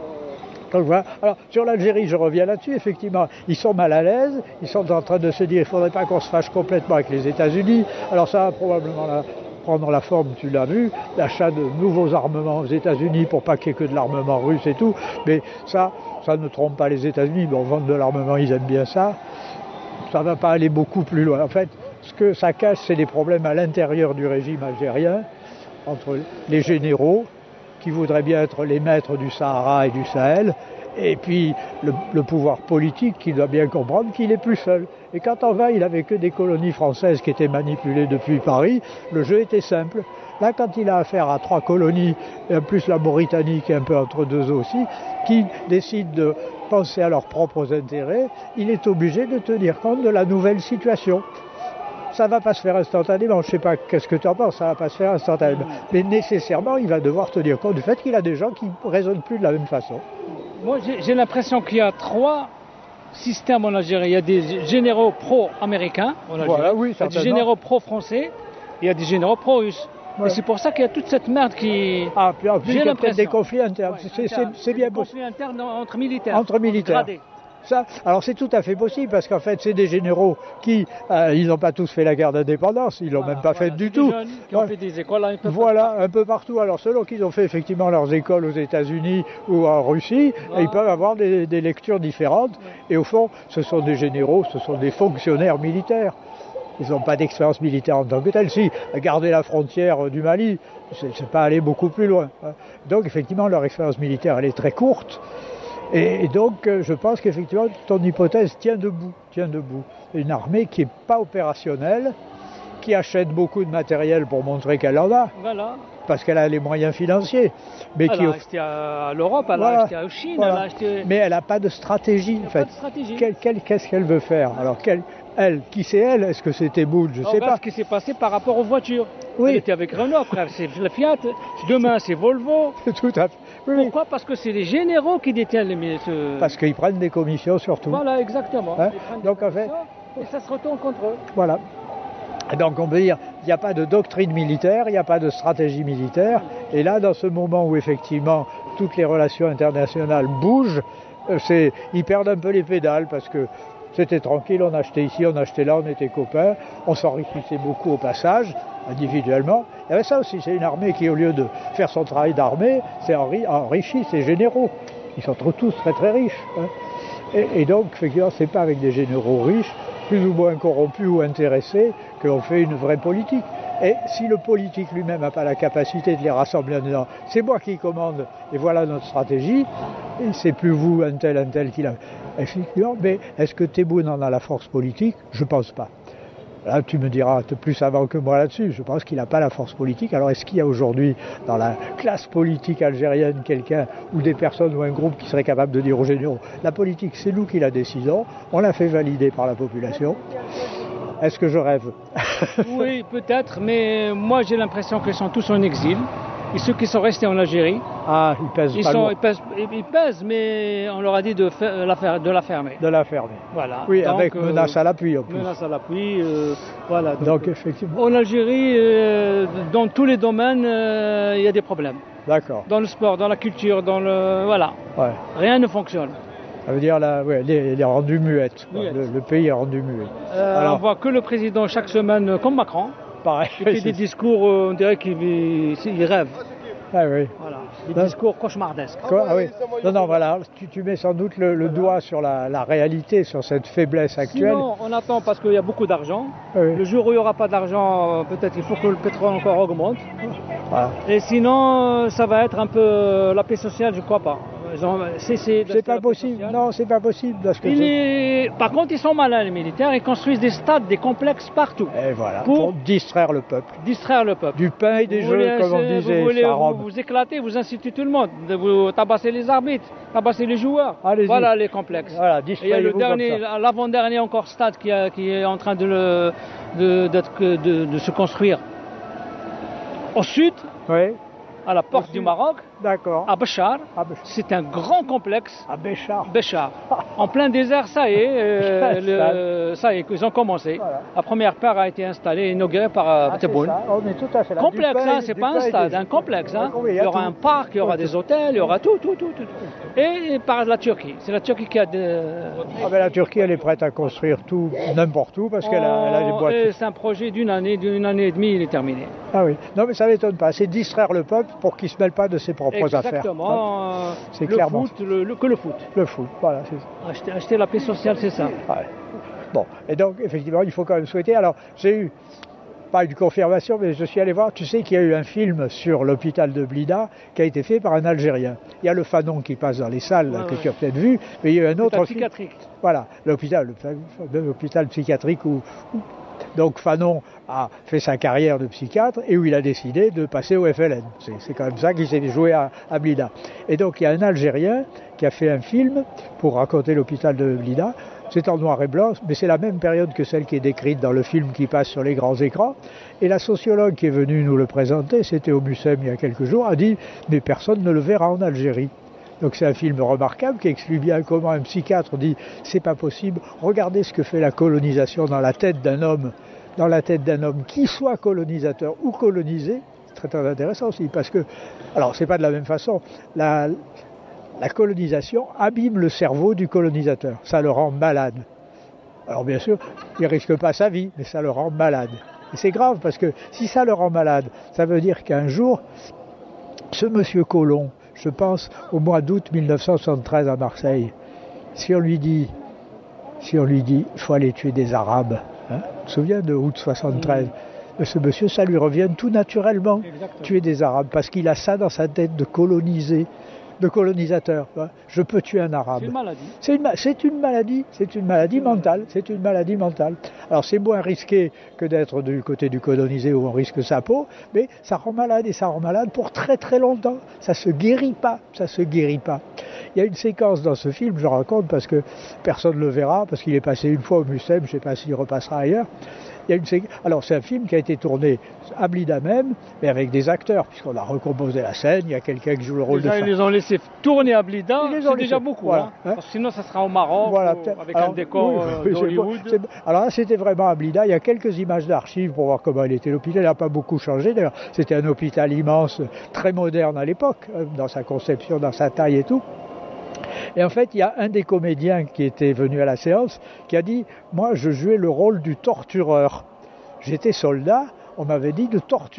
Donc voilà. Alors sur l'Algérie, je reviens là-dessus, effectivement, ils sont mal à l'aise, ils sont en train de se dire il ne faudrait pas qu'on se fâche complètement avec les États-Unis. Alors ça va probablement la, prendre la forme, tu l'as vu, l'achat de nouveaux armements aux États-Unis pour pas qu'il n'y ait que de l'armement russe et tout. Mais ça, ça ne trompe pas les États-Unis, bon, vendre de l'armement, ils aiment bien ça. Ça ne va pas aller beaucoup plus loin. En fait, ce que ça cache, c'est des problèmes à l'intérieur du régime algérien, entre les généraux, qui voudraient bien être les maîtres du Sahara et du Sahel, et puis le, le pouvoir politique qui doit bien comprendre qu'il est plus seul. Et quand on va, il n'avait que des colonies françaises qui étaient manipulées depuis Paris, le jeu était simple. Là, quand il a affaire à trois colonies, et en plus la Mauritanie qui est un peu entre deux eaux aussi, qui décident de penser à leurs propres intérêts, il est obligé de tenir compte de la nouvelle situation. Ça ne va pas se faire instantanément, je ne sais pas qu'est-ce que tu en penses, ça ne va pas se faire instantanément. Mais nécessairement, il va devoir tenir compte du fait qu'il a des gens qui ne raisonnent plus de la même façon. Moi, j'ai, j'ai l'impression qu'il y a trois systèmes en Algérie. Il y a des généraux pro-américains en Algérie, voilà, oui, il y a des généraux pro-français, et il y a des généraux pro-russes. Ouais. Et c'est pour ça qu'il y a toute cette merde qui... Ah, puis en plus, j'ai il y a peut-être des l'impression. conflits internes, Ouais, c'est, interne. c'est, c'est bien Des possible. conflits internes entre militaires. Entre militaires. Gradés. Ça, alors c'est tout à fait possible parce qu'en fait c'est des généraux qui euh, ils n'ont pas tous fait la guerre d'indépendance, ils l'ont Voilà, même pas voilà. faite du C'est tout. des jeunes qui ont Ouais. fait des écoles là, un peu Voilà, un peu partout. Alors selon qu'ils ont fait effectivement leurs écoles aux États-Unis ou en Russie, Voilà. ils peuvent avoir des, des lectures différentes. Et au fond, ce sont des généraux, ce sont des fonctionnaires militaires. Ils n'ont pas d'expérience militaire en tant que telle. Si, garder la frontière du Mali, c'est, c'est pas aller beaucoup plus loin. Donc effectivement, leur expérience militaire, elle est très courte. Et donc, je pense qu'effectivement, ton hypothèse tient debout, tient debout. Une armée qui n'est pas opérationnelle, qui achète beaucoup de matériel pour montrer qu'elle en a, Voilà. parce qu'elle a les moyens financiers, mais Elle qui, a acheté à l'Europe, elle Voilà. a acheté à Chine, Voilà. elle a acheté... mais elle n'a pas de stratégie, en pas fait. de stratégie. Quelle- quelle- qu'est-ce qu'elle veut faire? Alors, quelle, elle, qui c'est elle? Est-ce que c'était Boule? Je ne sais Regarde pas. ce qui s'est passé par rapport aux voitures. Oui. Elle était avec Renault, après c'est la Fiat, demain c'est Volvo. Tout à fait. Oui, oui. Pourquoi? Parce que c'est les généraux qui détiennent les... mais ce- Parce qu'ils prennent des commissions surtout. Voilà, exactement. Hein? Ils prennent Donc, des en fait- positions et ça se retourne contre eux. Voilà. Et donc on peut dire, il n'y a pas de doctrine militaire, il n'y a pas de stratégie militaire. Et là, dans ce moment où effectivement toutes les relations internationales bougent, euh, c'est, ils perdent un peu les pédales parce que c'était tranquille, on achetait ici, on achetait là, on était copains, on s'enrichissait beaucoup au passage, individuellement. Il y avait ça aussi, c'est une armée qui, au lieu de faire son travail d'armée, c'est enri- enrichi ses généraux. Ils sont tous très très riches. Hein. Et, et donc, effectivement, c'est pas avec des généraux riches, plus ou moins corrompus ou intéressés, que l'on fait une vraie politique. Et si le politique lui-même n'a pas la capacité de les rassembler en disant « c'est moi qui commande et voilà notre stratégie », et c'est plus vous, un tel, un tel qui l'a... Effectivement, mais est-ce que Tebboune en a la force politique? Je pense pas. Là, tu me diras, tu es plus savant que moi là-dessus. Je pense qu'il n'a pas la force politique. Alors, est-ce qu'il y a aujourd'hui, dans la classe politique algérienne, quelqu'un ou des personnes ou un groupe qui serait capable de dire aux généraux, la politique, c'est nous qui la décidons, on l'a fait valider par la population. Est-ce que je rêve? Oui, peut-être, mais moi j'ai l'impression qu'ils sont tous en exil. Et ceux qui sont restés en Algérie, Ah, ils pèsent ils, pas sont, lourd. ils, pèsent, ils- ils pèsent, mais on leur a dit de, fa- la, faire- de la fermer. De la fermer. Voilà. Oui, Donc, avec euh, menace à l'appui en plus. menace à l'appui. euh, voilà. Donc, Donc euh, effectivement, en Algérie, euh, dans tous les domaines, euh, il y a des problèmes. d'accord. Dans le sport, dans la culture, dans le. Voilà. Ouais. Rien ne fonctionne. Ça veut dire là, ouais, il est rendu muette. quoi. Muette. Le, le pays est rendu muet. Euh, Alors- on voit que le président chaque semaine, euh, comme Macron, Pareil. qui fait des discours, euh, on dirait qu'il il rêve. Ah oui. Voilà. Des Non. discours cauchemardesques. Quoi Ah oui. Non, non, voilà. Tu, tu mets sans doute le, le doigt sur la, la réalité, sur cette faiblesse actuelle. Sinon, on attend parce qu'il y a beaucoup d'argent. Oui. Le jour où il n'y aura pas d'argent, euh, peut-être il faut que le pétrole encore augmente. Voilà. Et sinon, euh, ça va être un peu euh, la paix sociale, je ne crois pas. Ils ont cessé de C'est faire pas la paix possible. sociale. Non, c'est pas possible. Parce que Il c'est- est... Par contre, ils sont malins, les militaires. Ils construisent des stades, des complexes partout. Et voilà. Pour- Pour distraire le peuple. Distraire le peuple. Du pain et des Vous jeux, voulez, comme on euh, disait. Vous voulez ça vous, Rome. vous éclater, vous incitez tout le monde. De vous tabasser les arbitres, tabasser les joueurs. Allez-y. Voilà les complexes. Voilà, Et il y a le distrayez-vous comme dernier, ça. l'avant-dernier encore stade qui, a- qui est en train de, le, de, d'être que- de- de se construire au sud, Oui, à la porte Au du sud. Maroc, d'accord. à Béchar. Ah, ben, C'est un grand complexe. à Béchar. Béchar. En plein désert, ça y est, euh, le- ça y est, ils ont commencé. Voilà. La première paire a été installée, inaugurée par euh, Ah, c'est Tebboune. ça. Oh, mais tout à fait. là. Complexe, Du pain, hein, c'est du pas un pain et stade, des- un complexe. Hein. Oui, Il y aura tout. un parc, il y aura Tout. des hôtels, il y aura tout, tout, tout, tout. Et par la Turquie. C'est la Turquie qui a de... Ah ben, la Turquie, elle est prête à construire tout, n'importe où, parce qu'elle a, elle a des Oh, boîtes. et c'est un projet d'une année, d'une année et demie, il est terminé. Ah oui. Non, mais ça m'étonne pas. C'est distraire le peuple pour qu'il se mêle pas de ses propres affaires. Exactement. euh, C'est le clairement foot, le, le- que le foot. Le foot, voilà. c'est ça. Acheter, acheter la paix sociale, c'est ça. Ouais. Bon, et donc, effectivement, il faut quand même souhaiter. Alors, j'ai eu, pas une confirmation, mais je suis allé voir, tu sais qu'il y a eu un film sur l'hôpital de Blida qui a été fait par un Algérien. Il y a le Fanon qui passe dans les salles, là, Ouais, que ouais. tu as peut-être vu, mais il y a eu un autre Hôpital film. psychiatrique. Voilà, l'hôpital, le- l'hôpital psychiatrique où, où- donc Fanon a fait sa carrière de psychiatre et où il a décidé de passer au F L N. C'est, c'est quand même ça qu'il s'est joué à, à Blida. Et donc il y a un Algérien qui a fait un film pour raconter l'hôpital de Blida. C'est en noir et blanc, mais c'est la même période que celle qui est décrite dans le film qui passe sur les grands écrans. Et la sociologue qui est venue nous le présenter, c'était au Mucem il y a quelques jours, a dit « mais personne ne le verra en Algérie ». Donc c'est un film remarquable qui explique bien comment un psychiatre dit c'est pas possible, regardez ce que fait la colonisation dans la tête d'un homme, dans la tête d'un homme qui soit colonisateur ou colonisé, c'est très, très intéressant aussi parce que, alors c'est pas de la même façon, la, la colonisation abîme le cerveau du colonisateur, ça le rend malade. Alors bien sûr, il risque pas sa vie, mais ça le rend malade. Et c'est grave parce que si ça le rend malade, ça veut dire qu'un jour, ce monsieur Colomb, je pense au mois d'août mille neuf cent soixante-treize à Marseille, si on lui dit, si on lui dit, il faut aller tuer des Arabes, hein, tu te souviens de août soixante-treize, mais ce monsieur, ça lui revient tout naturellement, Exactement. tuer des Arabes, parce qu'il a ça dans sa tête de coloniser, de colonisateur. hein. Je peux tuer un Arabe. C'est une maladie. C'est une, ma- c'est une maladie, c'est une maladie mentale, c'est une maladie mentale. Alors c'est moins risqué que d'être du côté du colonisé où on risque sa peau, mais ça rend malade et ça rend malade pour très très longtemps. Ça se guérit pas, ça se guérit pas. Il y a une séquence dans ce film, je raconte parce que personne ne le verra, parce qu'il est passé une fois au Mucem, je ne sais pas s'il repassera ailleurs. Il y a une séquence. Alors c'est un film qui a été tourné à Blida même, mais avec des acteurs, puisqu'on a recomposé la scène, il y a quelqu'un qui joue le rôle Déjà, de ils fa- les ont laissés tourner à Blida, Ils les ont c'est déjà laissés. beaucoup. Voilà. Hein. Hein. Parce que sinon, ça sera au Maroc, Voilà, ou peut-être. avec Alors, un décor oui, euh, oui, c'est d'Hollywood. bon, c'est bon. Alors là, c'était vraiment à Blida. Il y a quelques images d'archives pour voir comment il était l'hôpital. Il n'a pas beaucoup changé. D'ailleurs, c'était un hôpital immense, très moderne à l'époque, euh, dans sa conception, dans sa taille et tout. Et en fait, il y a un des comédiens qui était venu à la séance qui a dit « Moi, je jouais le rôle du tortureur. J'étais soldat, on m'avait dit de torturer. »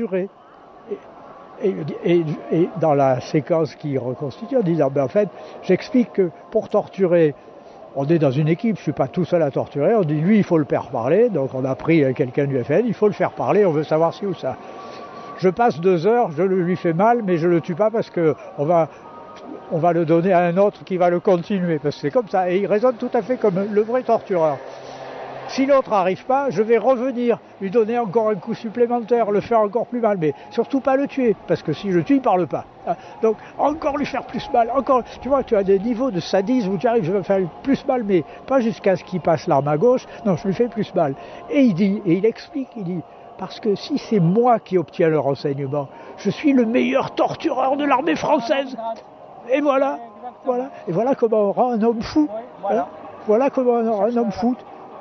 Et, et, et dans la séquence qui reconstitue, en disant ben, « En fait, j'explique que pour torturer, on est dans une équipe, je ne suis pas tout seul à torturer. On dit lui, il faut le faire parler. Donc on a pris quelqu'un du F N, il faut le faire parler, on veut savoir si ou ça. Je passe deux heures, je le lui fais mal, mais je ne le tue pas parce qu'on va... on va le donner à un autre qui va le continuer, parce que c'est comme ça, et il raisonne tout à fait comme le vrai tortureur. Si l'autre n'arrive pas, je vais revenir, lui donner encore un coup supplémentaire, le faire encore plus mal, mais surtout pas le tuer, parce que si je tue, il ne parle pas. Donc, encore lui faire plus mal, encore, tu vois, tu as des niveaux de sadisme où tu arrives, je vais faire plus mal, mais pas jusqu'à ce qu'il passe l'arme à gauche, non, je lui fais plus mal. Et il dit, et il explique, il dit, parce que si c'est moi qui obtiens le renseignement, je suis le meilleur tortureur de l'armée française. Et voilà, voilà, et voilà comment on rend un homme fou. Hein. Voilà comment on rend un homme fou.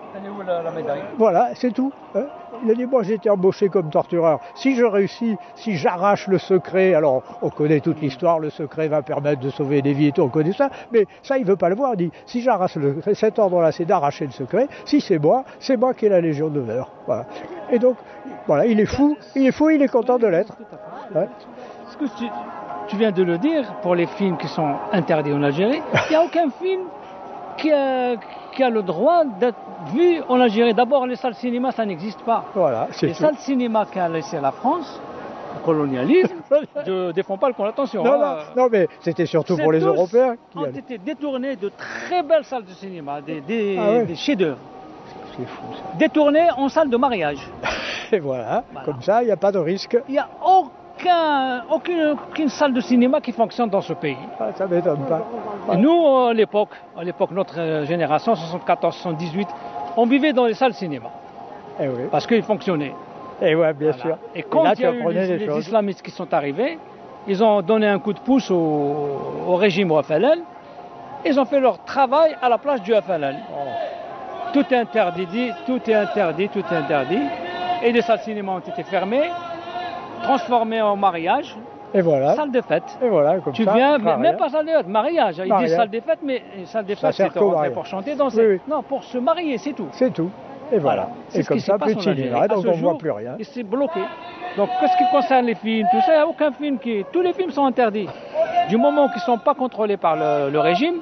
Voilà, c'est tout. Hein. Il a dit, moi j'ai été embauché comme tortureur. Si je réussis, si j'arrache le secret, alors on connaît toute l'histoire, le secret va permettre de sauver des vies et tout, on connaît ça, mais ça il ne veut pas le voir. Il dit, si j'arrache le secret, cet ordre-là c'est d'arracher le secret, si c'est moi, c'est moi qui ai la Légion d'honneur. Voilà. Et donc, voilà, il est fou, il est fou, il est content de l'être. Ouais. Ce que tu, tu viens de le dire, pour les films qui sont interdits en Algérie, il n'y a aucun film qui a, qui a le droit d'être vu en Algérie. D'abord, les salles cinéma, ça n'existe pas. Voilà, c'est les tout. salles cinéma qu'a laissé la France, le colonialisme, ne défend pas le con. Attention. Non, hein. non, non, mais c'était surtout pour les tous Européens. Qui ont allaient. été détournés de très belles salles de cinéma, des, des, Ah ouais. des chefs-d'œuvre. C'est fou ça. Détournés en salle de mariage. Et voilà, Voilà. comme ça, il n'y a pas de risque. Il n'y a aucun, aucune, aucune salle de cinéma qui fonctionne dans ce pays. Ah, ça ne m'étonne pas. Et nous, à l'époque, à l'époque, notre euh, génération, soixante-quatorze soixante-dix-huit, on vivait dans les salles de cinéma Eh oui, parce qu'ils fonctionnaient. et ouais, bien Voilà. sûr. Et quand là, il y a tu eu apprenais les, des les choses. islamistes qui sont arrivés, ils ont donné un coup de pouce au, au régime F L L. Ils ont fait leur travail à la place du F L L. Tout est interdit, tout est interdit, tout est interdit. Et les salles de cinéma ont été fermées, transformées en mariage, Et voilà. salle de fête. Et voilà, comme Tu ça. viens, pas même rien. pas salle de fête, mariage. Ils Mariage. disent salle de fête, mais salle de Ça fête, sert c'est qu'au rentrer mariage. pour chanter, danser. Oui, oui. Non, pour se marier, c'est tout. C'est tout. Et voilà. Voilà. C'est Et ce comme qui se ça, passe plus de en cinéma, Algérie. À donc ce on ne voit jour, plus rien. Et c'est bloqué. Donc, qu'est-ce qui concerne les films, tout ça, il n'y a aucun film qui. Tous les films sont interdits. Du moment qu'ils ne sont pas contrôlés par le, le régime,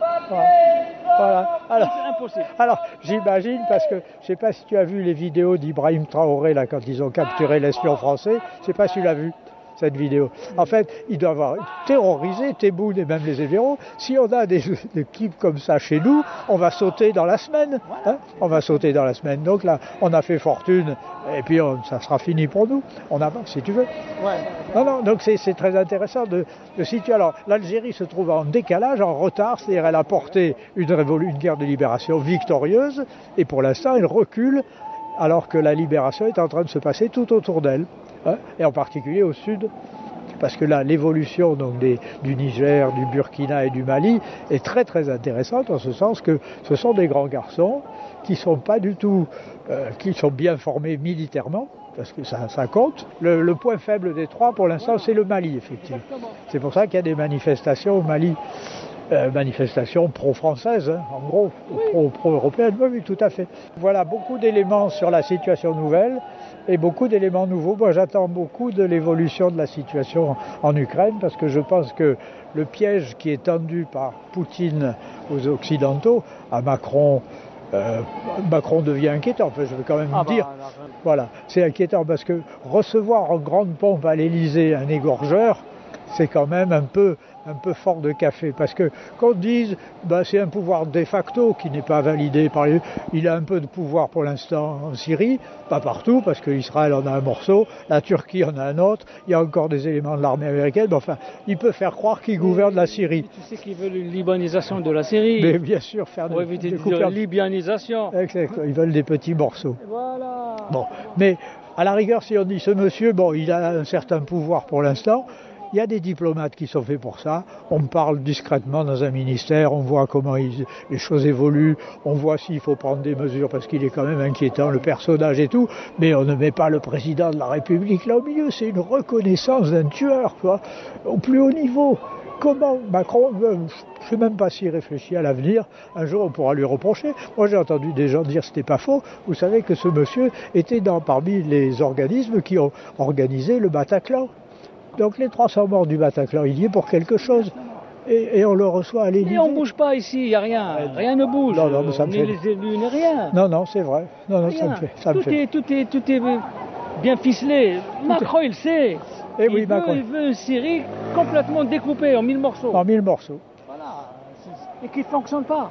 Voilà. Alors, c'est impossible. alors j'imagine, parce que je ne sais pas si tu as vu les vidéos d'Ibrahim Traoré, là, quand ils ont capturé l'espion français. Je ne sais pas si tu l'as vu, cette vidéo. En fait, ils doivent avoir terrorisé Tebboune et même les Évéraux. Si on a des équipes comme ça chez nous, on va sauter dans la semaine. Hein, on va sauter dans la semaine. Donc là, on a fait fortune, et puis on- ça sera fini pour nous. On avance, si tu veux. Non, non, donc c'est c'est très intéressant de, de situer. Alors, l'Algérie se trouve en décalage, en retard, c'est-à-dire elle a porté une, révolu- une guerre de libération victorieuse, et pour l'instant, elle recule, alors que la libération est en train de se passer tout autour d'elle, hein, et en particulier au sud. Parce que là, l'évolution donc, des, du Niger, du Burkina et du Mali est très très intéressante, en ce sens que ce sont des grands garçons qui sont pas du tout, euh, qui sont bien formés militairement, parce que ça, ça compte. Le, le point faible des trois, pour l'instant, c'est le Mali, effectivement. C'est pour ça qu'il y a des manifestations au Mali, euh, manifestations pro-françaises, hein, en gros, pro- pro-européennes, oui, oui, tout à fait. Voilà, beaucoup d'éléments sur la situation nouvelle et beaucoup d'éléments nouveaux. Moi, j'attends beaucoup de l'évolution de la situation en Ukraine, parce que je pense que le piège qui est tendu par Poutine aux Occidentaux, à Macron, euh, Macron devient inquiétant, enfin, je veux quand même Ah dire. bah, Voilà, c'est inquiétant parce que recevoir en grande pompe à l'Élysée un égorgeur, c'est quand même un peu, un peu fort de café. Parce que qu'on dise, bah, c'est un pouvoir de facto qui n'est pas validé par les... Il a un peu de pouvoir pour l'instant en Syrie, pas partout, parce qu'Israël en a un morceau, la Turquie en a un autre, il y a encore des éléments de l'armée américaine, mais enfin, il peut faire croire qu'il gouverne la Syrie. Tu sais qu'ils veulent une libanisation de la Syrie. Mais bien sûr, faire Pour des, éviter des de coupures- dire libanisation. Exactement, ils veulent des petits morceaux. Voilà. Bon, mais à la rigueur, si on dit ce monsieur, bon, il a un certain pouvoir pour l'instant, il y a des diplomates qui sont faits pour ça. On parle discrètement dans un ministère, on voit comment il- les choses évoluent, on voit s'il faut prendre des mesures parce qu'il est quand même inquiétant, le personnage et tout, mais on ne met pas le président de la République là au milieu, c'est une reconnaissance d'un tueur, quoi, au plus haut niveau. Comment Macron, euh, je ne sais même pas s'il réfléchit à l'avenir, un jour on pourra lui reprocher. Moi j'ai entendu des gens dire que ce n'était pas faux, vous savez que ce monsieur était dans, parmi les organismes qui ont organisé le Bataclan. Donc les trois cents morts du Bataclan, il y est pour quelque chose. Et, et on le reçoit à l'Élysée. Mais on ne bouge pas ici, il n'y a rien. Rien ne bouge. Non, non, mais ça me ni fait- les élus, ni rien. Non, non, c'est vrai. Non, non, ça me Rien. fait. Ça me tout, fait. est, tout, est, tout est bien ficelé. Macron, il sait. Eh il, oui, veut, Macron. il veut une Syrie complètement découpée en mille morceaux. En mille morceaux. Voilà. C'est- Et qui ne fonctionne pas.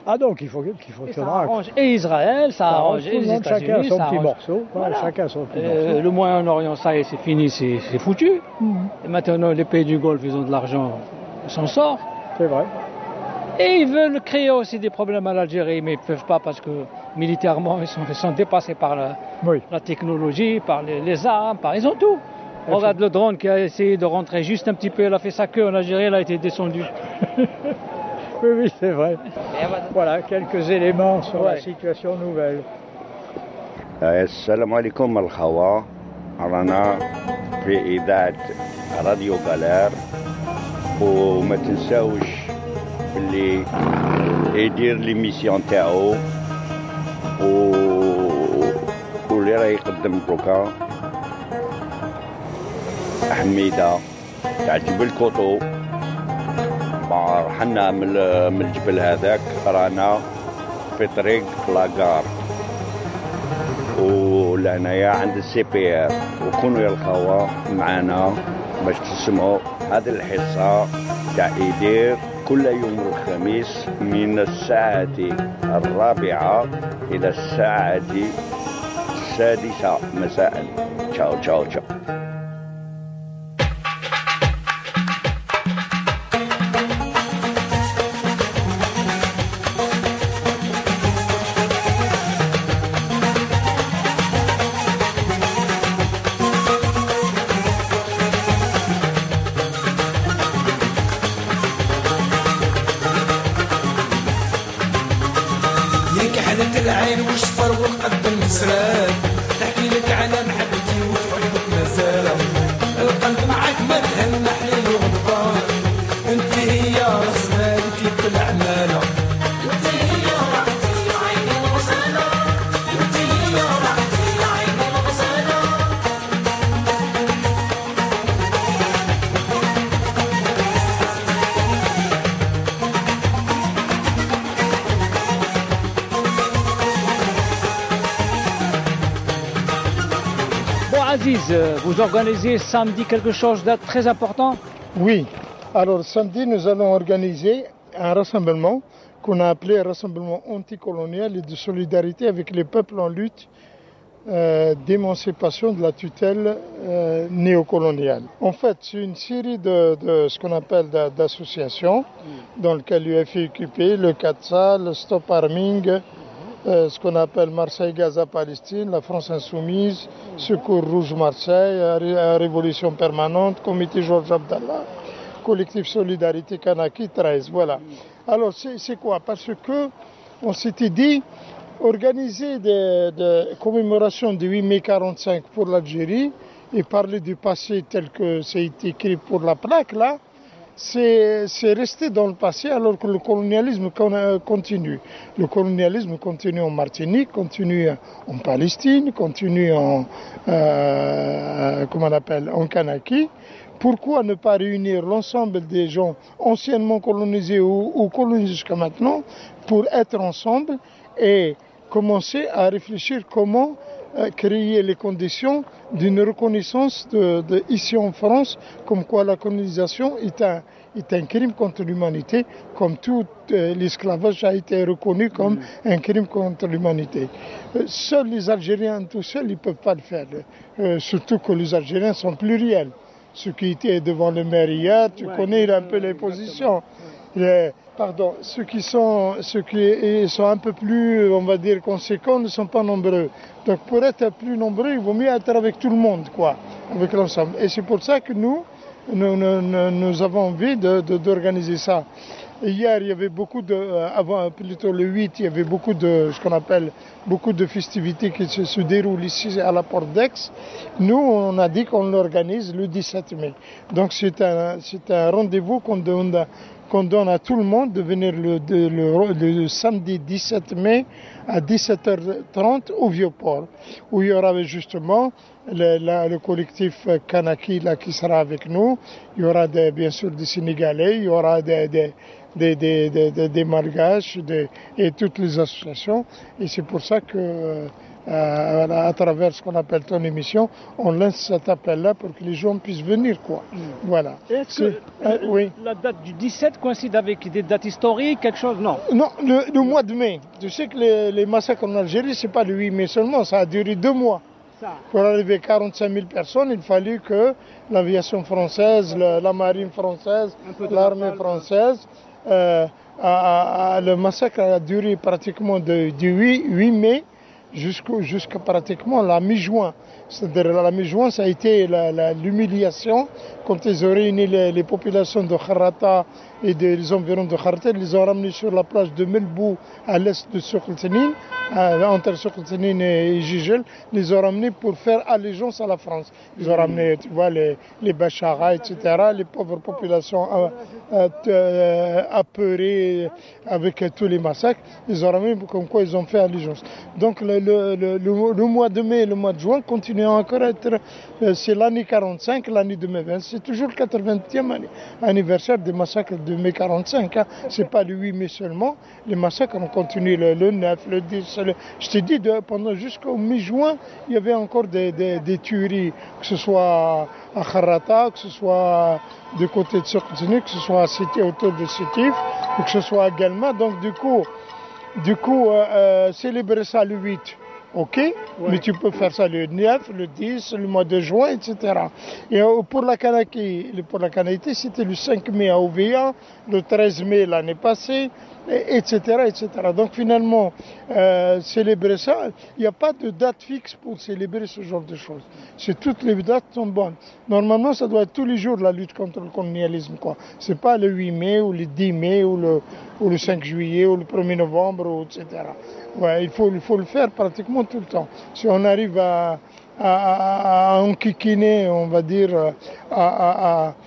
Ah donc il faut qu'il faut Et que ça ça arrange et Israël, ça arrange tout et le les monde, chacun États-Unis, son ça petit arrange. morceau. Voilà, Voilà. chacun son petit Euh, morceau. le Moyen-Orient, ça y est, c'est fini, c'est c'est foutu. Et maintenant, les pays du Golfe, ils ont de l'argent, ils s'en sortent. C'est vrai. Et ils veulent créer aussi des problèmes à l'Algérie, mais ils ne peuvent pas parce que militairement, ils sont, ils sont dépassés par la, Oui. la technologie, par les, les armes, par ils ont tout. Regarde le drone qui a essayé de rentrer juste un petit peu, il a fait sa queue en Algérie, il a été descendu. Oui, oui, c'est vrai. Et voilà. Voilà quelques éléments sur Ouais. la situation nouvelle. السلام عليكم الخوة رانا في إذاعة راديو غالير وما تنساوش اللي يدير ليميسيون تاعو و واللي راه يقدم دروكا حميدة تاع جبل كوطو حنا من من الجبل هذاك رانا في طريق لاكار ولهنايا عند السي بي ار وكونوا يا الخوة معنا باش تسمعوا هذه الحصة تاع يدير كل يوم الخميس من الساعة الرابعة إلى الساعة السادسة مساء. تشاو تشاو تشاو. ياك حالة العين وشفر والقد المسراد تحكي لك على محبتي وتحبك مازال القلب معاك ما تهنى حليل وغضبان انت هي راس مالك في العمالة انت هي راحتي عيني الغزالة انت هي راحتي عيني الغزالة. Bon, Aziz, euh, vous organisez samedi quelque chose de très important. Oui. Alors samedi, nous allons organiser un rassemblement qu'on a appelé un rassemblement anticolonial et de solidarité avec les peuples en lutte euh, d'émancipation de la tutelle euh, néocoloniale. En fait, c'est une série de, de ce qu'on appelle d'a- d'associations dans lesquelles l'U F I est occupé, le CATSA, le Stop Arming, euh, ce qu'on appelle Marseille-Gaza-Palestine, la France Insoumise, Secours Rouge Marseille, euh, Ré- euh, Révolution Permanente, Comité Georges Abdallah, Collectif Solidarité Kanaki treize. Voilà. Alors c'est c'est quoi? Parce que on s'était dit organiser des, des commémorations du huit mai quarante-cinq pour l'Algérie et parler du passé tel que c'est écrit pour la plaque là, c'est c'est resté dans le passé alors que le colonialisme con- euh, continue. Le colonialisme continue en Martinique, continue en Palestine, continue en euh, comment on appelle, en Kanaki. Pourquoi ne pas réunir l'ensemble des gens anciennement colonisés ou, ou colonisés jusqu'à maintenant pour être ensemble et commencer à réfléchir comment euh, créer les conditions d'une reconnaissance de, de- ici en France, comme quoi la colonisation est un, est un crime contre l'humanité, comme tout euh, l'esclavage a été reconnu comme un crime contre l'humanité. Euh, seuls les Algériens tout seuls, ils ne peuvent pas le faire, Euh, surtout que les Algériens sont pluriels. Ceux qui étaient devant le maire hier, tu connais un peu les positions. Les- pardon, ceux qui sont, ceux qui sont un peu plus, on va dire, conséquents ne sont pas nombreux. Donc pour être plus nombreux, il vaut mieux être avec tout le monde, quoi, avec l'ensemble. Et c'est pour ça que nous, nous, nous, nous- nous avons envie de, de- d'organiser ça. Hier, il y avait beaucoup de, euh, avant, plutôt le huit, il y avait beaucoup de, ce qu'on appelle, beaucoup de festivités qui se, se déroulent ici à la Porte d'Aix. Nous, on a dit qu'on l'organise le dix-sept mai. Donc c'est un, c'est un rendez-vous qu'on donne, qu'on donne à tout le monde de venir le, de- le- le samedi dix-sept mai à dix-sept heures trente au Vieux-Port, où il y aura justement le, la- le collectif Kanaki là, qui sera avec nous. Il y aura des, bien sûr des Sénégalais, il y aura des, des, des, des, des, des- des Malgaches des- et toutes les associations. Et c'est pour ça que euh, euh, à travers ce qu'on appelle ton émission, on lance cet appel-là pour que les gens puissent venir, quoi. Mm. Voilà. Est-ce que euh, oui. la date du dix-sept coïncide avec des dates historiques, quelque chose? Non. Non, le, le mois de mai. Tu sais que les, les massacres en Algérie, c'est pas le huit mai seulement, ça a duré deux mois. Ça. Pour arriver à quarante-cinq mille personnes, il fallut que l'aviation française, la, la marine française, l'armée française, euh, a, a, le massacre a duré pratiquement de, du huit mai jusqu'à pratiquement la mi-juin. C'est-à-dire la mi-juin, ça a été la, la, l'humiliation quand ils ont réuni les, les populations de Kharrata et des environs de Kharrata. Ils les ont ramenés sur la plage de Melbou à l'est de Soukhltenin, entre Soukhltenin et Jijel. Ils les ont ramenés pour faire allégeance à la France. Ils ont ramené, tu vois, les, les Bachara, et cetera, les pauvres populations euh, euh, apeurées avec tous les massacres. Ils ont ramené comme quoi ils ont fait allégeance. Donc le, le, le, le, le mois de mai et le mois de juin continuent encore à être, euh, c'est l'année quarante-cinq, l'année de mai vingt. C'est toujours le quatre-vingtième anniversaire des massacres de mai quarante-cinq. Hein. C'est pas le huit mai seulement. Les massacres ont continué le, le neuf, le dix. Le... Je t'ai dit, de, pendant jusqu'au mi-juin, il y avait encore des, des, des tueries, que ce soit à Kharrata, que ce soit du côté de Soukhtini, que ce soit à Sétif, autour de Sétif, ou que ce soit à Galma. Donc du coup, du coup euh, euh, célébrer ça le huit. Ok, ouais. Mais tu peux faire ça le neuf, le dix, le mois de juin, et cetera. Et pour la Kanaki, pour la Kanaïté, c'était le cinq mai à Ouvéa, le treize mai l'année passée, et cetera, et cetera. Donc finalement, euh, célébrer ça, il n'y a pas de date fixe pour célébrer ce genre de choses. C'est toutes les dates sont bonnes. Normalement, ça doit être tous les jours la lutte contre le colonialisme, quoi. C'est pas le huit mai ou le dix mai ou le ou le cinq juillet ou le premier novembre, ou et cetera. Ouais, il faut il faut le faire pratiquement tout le temps. Si on arrive à à, à, à enquiquiner, on va dire, à, à, à,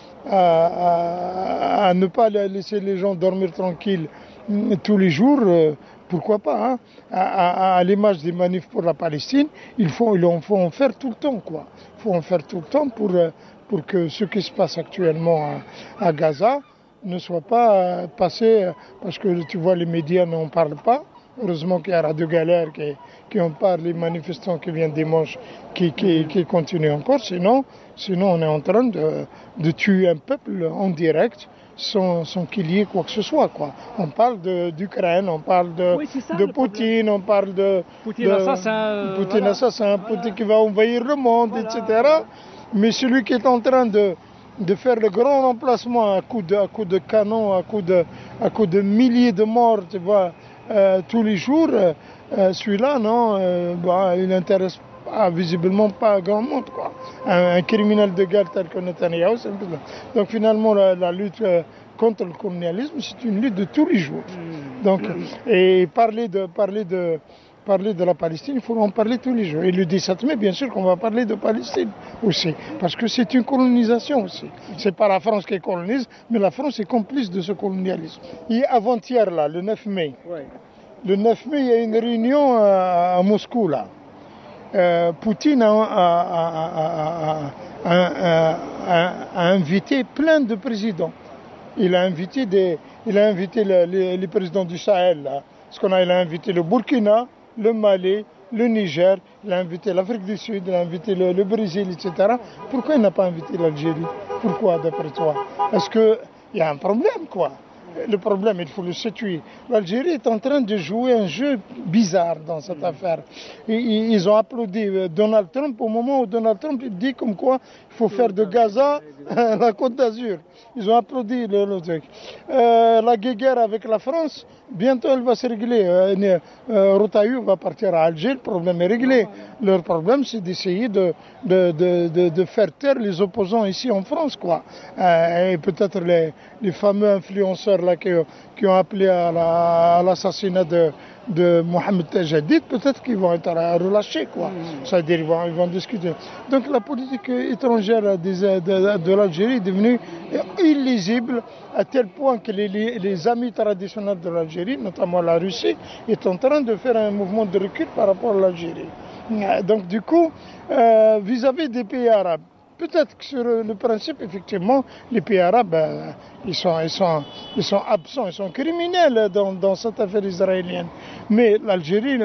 à, à ne pas laisser les gens dormir tranquilles tous les jours, euh, pourquoi pas, hein, à, à, à l'image des manifs pour la Palestine, il faut, il faut en faire tout le temps, quoi. Il faut en faire tout le temps pour, pour que ce qui se passe actuellement à, à Gaza ne soit pas passé, parce que tu vois, les médias n'en parlent pas. Heureusement qu'il y a Radio Galère qui, qui en parle, les manifestants qui viennent dimanche, qui, qui, qui continuent encore. Sinon, sinon, on est en train de, de tuer un peuple en direct, sans, sans qu'il y ait quoi que ce soit, quoi. On parle de, d'Ukraine, on parle de, oui, ça, de Poutine, on parle de... Poutine de, assassin. Euh, Poutine voilà. assassin, Poutine qui va envahir le monde, voilà, et cetera. Mais celui qui est en train de, de faire le grand remplacement à coup de, à coup de canon, à coup de, à coup de milliers de morts, tu vois, euh, tous les jours, euh, celui-là, non, euh, bah, il n'intéresse Ah, visiblement pas grand monde, quoi. Un, un criminel de guerre tel que Netanyahu, c'est un peu ça. Donc finalement, la, la lutte euh, contre le colonialisme, c'est une lutte de tous les jours. Donc, et parler de, parler de, parler de la Palestine, il faut en parler tous les jours. Et le dix-sept mai, bien sûr qu'on va parler de Palestine aussi, parce que c'est une colonisation aussi. C'est pas la France qui colonise, mais la France est complice de ce colonialisme. Et avant-hier, là, le neuf mai, ouais. le neuf mai, il y a une réunion à, à Moscou, là. Euh, Poutine a, a, a, a, a invité plein de présidents. Il a invité, des, il a invité le, les, les présidents du Sahel, là. Parce qu'on a, il a invité le Burkina, le Mali, le Niger, il a invité l'Afrique du Sud, il a invité le, le Brésil, et cetera. Pourquoi il n'a pas invité l'Algérie? Pourquoi, d'après toi? Est-ce qu'il y a un problème, quoi? Le problème, il faut le situer. L'Algérie est en train de jouer un jeu bizarre dans cette affaire. Et, ils ont applaudi Donald Trump au moment où Donald Trump dit comme quoi il faut faire de Gaza la Côte d'Azur. Ils ont applaudi le, le truc. Euh, la guerre avec la France, bientôt elle va se régler. Euh, euh, Rotaillou va partir à Alger, le problème est réglé. Leur problème, c'est d'essayer de, de, de, de, de faire taire les opposants ici en France, quoi. Euh, et peut-être les, les fameux influenceurs là, qui, qui ont appelé à, la, à l'assassinat de, de Mohamed Tajadid, peut-être qu'ils vont être relâchés, quoi. Mmh. C'est-à-dire ils vont, ils vont discuter. Donc la politique étrangère des, de, de l'Algérie est devenue illisible à tel point que les, les, les amis traditionnels de l'Algérie, notamment la Russie, est en train de faire un mouvement de recul par rapport à l'Algérie. Donc du coup, euh, vis-à-vis des pays arabes, peut-être que sur le principe, effectivement, les pays arabes, euh, ils, sont, ils, sont, ils sont absents, ils sont criminels dans, dans cette affaire israélienne. Mais l'Algérie, le,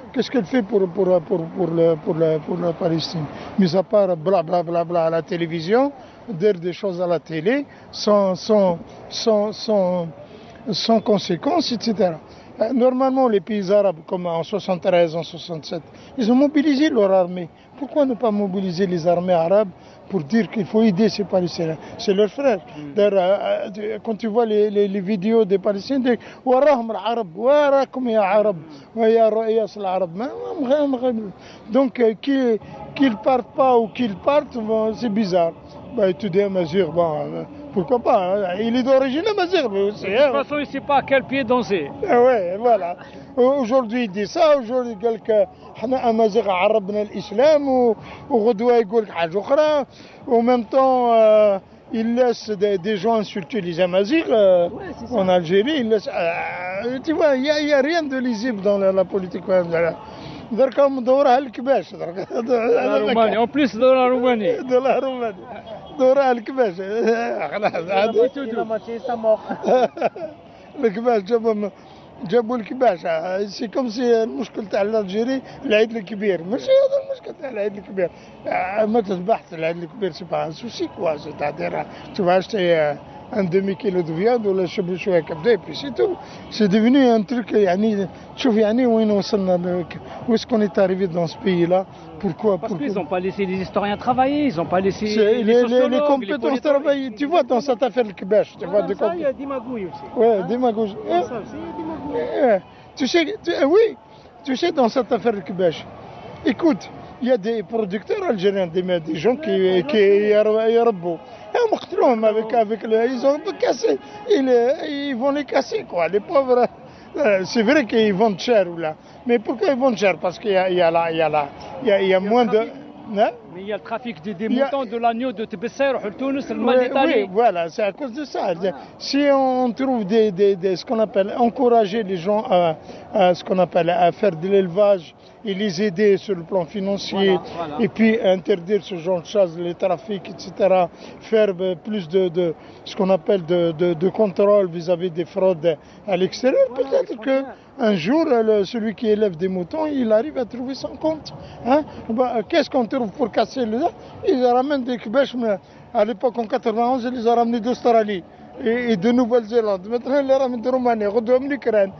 qu'est-ce qu'elle fait pour, pour, pour, pour, le, pour, le, pour la Palestine? Mis à part bla bla bla bla à la télévision, dire des choses à la télé, sans, sans, sans, sans, sans conséquences, et cetera. Normalement, les pays arabes, comme en soixante-treize, en soixante-sept, ils ont mobilisé leur armée. Pourquoi ne pas mobiliser les armées arabes pour dire qu'il faut aider ces Palestiniens? C'est leurs frères. Mm. Quand tu vois les, les, les vidéos des Palestiniens, ils disent « Warahum al-Arab, warakum ya Arab, wa ya ra'yas al-Arab ». Donc, qu'ils qu'ils partent pas ou qu'ils partent, bon, c'est bizarre. Bah, tu dis à Mazir, bon... Pourquoi pas, hein? Il est d'origine amazigh lui aussi. De toute façon, il ne sait pas à quel pied danser. Ah ouais, voilà. Aujourd'hui, il dit ça, aujourd'hui, il dit que nous, amazigh, arabna l'islam, ou غدوة يقول لك حاجة أخرى. En même temps, euh, il laisse des, des gens insulter les amazighs euh, ouais, en Algérie. Il laisse, euh, tu vois, il n'y a, a rien de lisible dans la, la politique. درك مدورها الكباش درك رومانيا اون بليس دورها رومانيا دورها رومانيا دورها الكباش خلاص هذا الكباش جابوا جابوا الكباش سي كوم سي المشكل تاع الجيري العيد الكبير ماشي هذا المشكل تاع العيد الكبير ما تذبحش العيد الكبير سي با سوسي كوا سي تاع tu vas un demi-kilo de viande ولا شبه شويه كبده et puis c'est tout. C'est devenu un truc يعني تشوف يعني وين وصلنا où est-ce qu'on est arrivé dans ce pays-là. Pourquoi? Parce qu'ils n'ont pas laissé les historiens travailler, ils n'ont pas laissé les, les, les, les compétences travailler. Tu vois dans cette affaire le Kibach, tu vois de ça, il y a des magouilles aussi. Ouais, des magouilles. Ah, ça aussi, il y a des magouilles. Tu sais, tu, oui, tu sais dans cette affaire le Kibach. Écoute, il y a des producteurs algériens, des, des gens qui qui يربوا. Avec, avec le, ils ont cassé, ils, ils vont les casser quoi, les pauvres. C'est vrai qu'ils vendent cher là, mais pourquoi ils vendent cher? Parce qu'il y a, il y a là, il y a là, il y a, il y a moins de. Hein? Mais il y a le trafic des, des moutons, a... de l'agneau de Tébesser, le mal d'Italie. Oui, voilà, c'est à cause de ça. Ah. Si on trouve des, des, des, ce qu'on appelle, encourager les gens à, à ce qu'on appelle à faire de l'élevage et les aider sur le plan financier, voilà, voilà. Et puis interdire ce genre de choses, les trafics, et cetera. Faire plus de, de ce qu'on appelle de, de, de contrôle vis-à-vis des fraudes à l'extérieur. Voilà, peut-être que un jour, le, celui qui élève des moutons, il arrive à trouver son compte. Hein? Bah, qu'est-ce qu'on trouve pour casser le... Ils ramènent des kibèches, mais à l'époque, en quatre-vingt-onze, ils les ont ramenés d'Australie et, et de Nouvelle-Zélande. Maintenant, ils les ramènent de Roumanie, de l'Ukraine.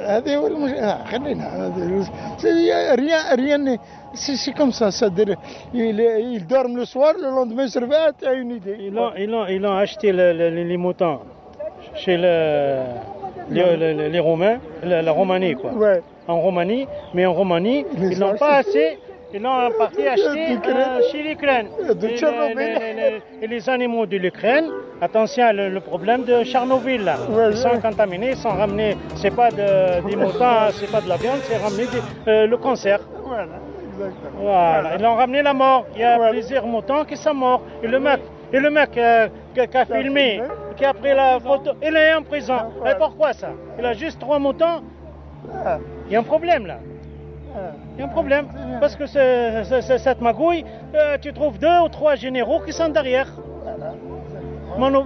Rien, rien, c'est, c'est comme ça. ça ils, ils dorment le soir, le lendemain, ils se réveillent, tu as une idée. Ils ont, ils ont, ils ont acheté le, le, les moutons chez le... Les, les, les Romains, la, la Roumanie quoi. Ouais. En Roumanie, mais en Roumanie, ils n'ont pas assez, ils l'ont parti acheter euh, chez l'Ukraine. Et, les, les, les, et les animaux de l'Ukraine, attention, le, le problème de Tchernobyl là, ouais, ils sont ouais. contaminés, ils sont ramenés, c'est pas de, des moutons, c'est pas de la viande, c'est ramené de, euh, le cancer. Voilà, exactement. Voilà. Voilà, ils ont ramené la mort. Il y a ouais. plusieurs moutons qui sont morts. Et le mec, et le mec euh, qui, qui a filmé, qui a pris la photo, il est en prison. Ouais. Et pourquoi ça? Il a juste trois moutons. Il y a un problème là. Il y a un problème. Parce que c'est, c'est, c'est, cette magouille, euh, tu trouves deux ou trois généraux qui sont derrière. Voilà.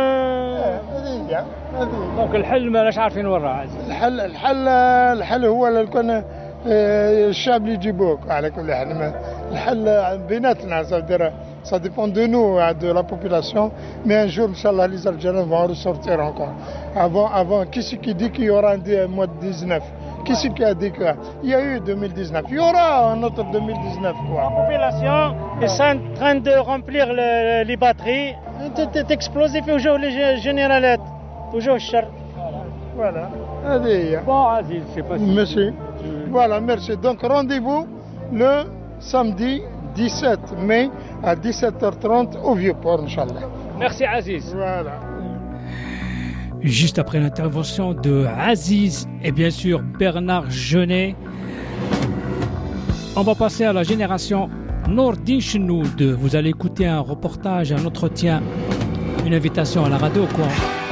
دونك الحل ما لاش عارفين وين راه. الحل الحل الحل هو اللي كنا الشعب اللي يجيبوك على كل حال. الحل بيناتنا صدر. Ça dépend de nous, de la population, mais un jour, Inch'Allah, les Algériens vont ressortir encore. Avant, avant, qui c'est qui dit qu'il y aura un mois de dix-neuf? Qui c'est qui a dit qu'il y a eu deux mille dix-neuf? Il y aura un autre deux mille dix-neuf, quoi. La population est en train de remplir le, les batteries. C'est explosif aujourd'hui, les généralettes. Aujourd'hui, cher. Voilà. Allez. Bon, Aziz, c'est pas si. Merci. Voilà, merci. Donc, rendez-vous le samedi dix-sept mai à dix-sept heures trente au Vieux-Port, Inch'Allah. Merci Aziz. Voilà. Juste après l'intervention de Aziz et bien sûr Bernard Genet, on va passer à la génération Nordin Chenoud. Vous allez écouter un reportage, un entretien, une invitation à la radio, quoi.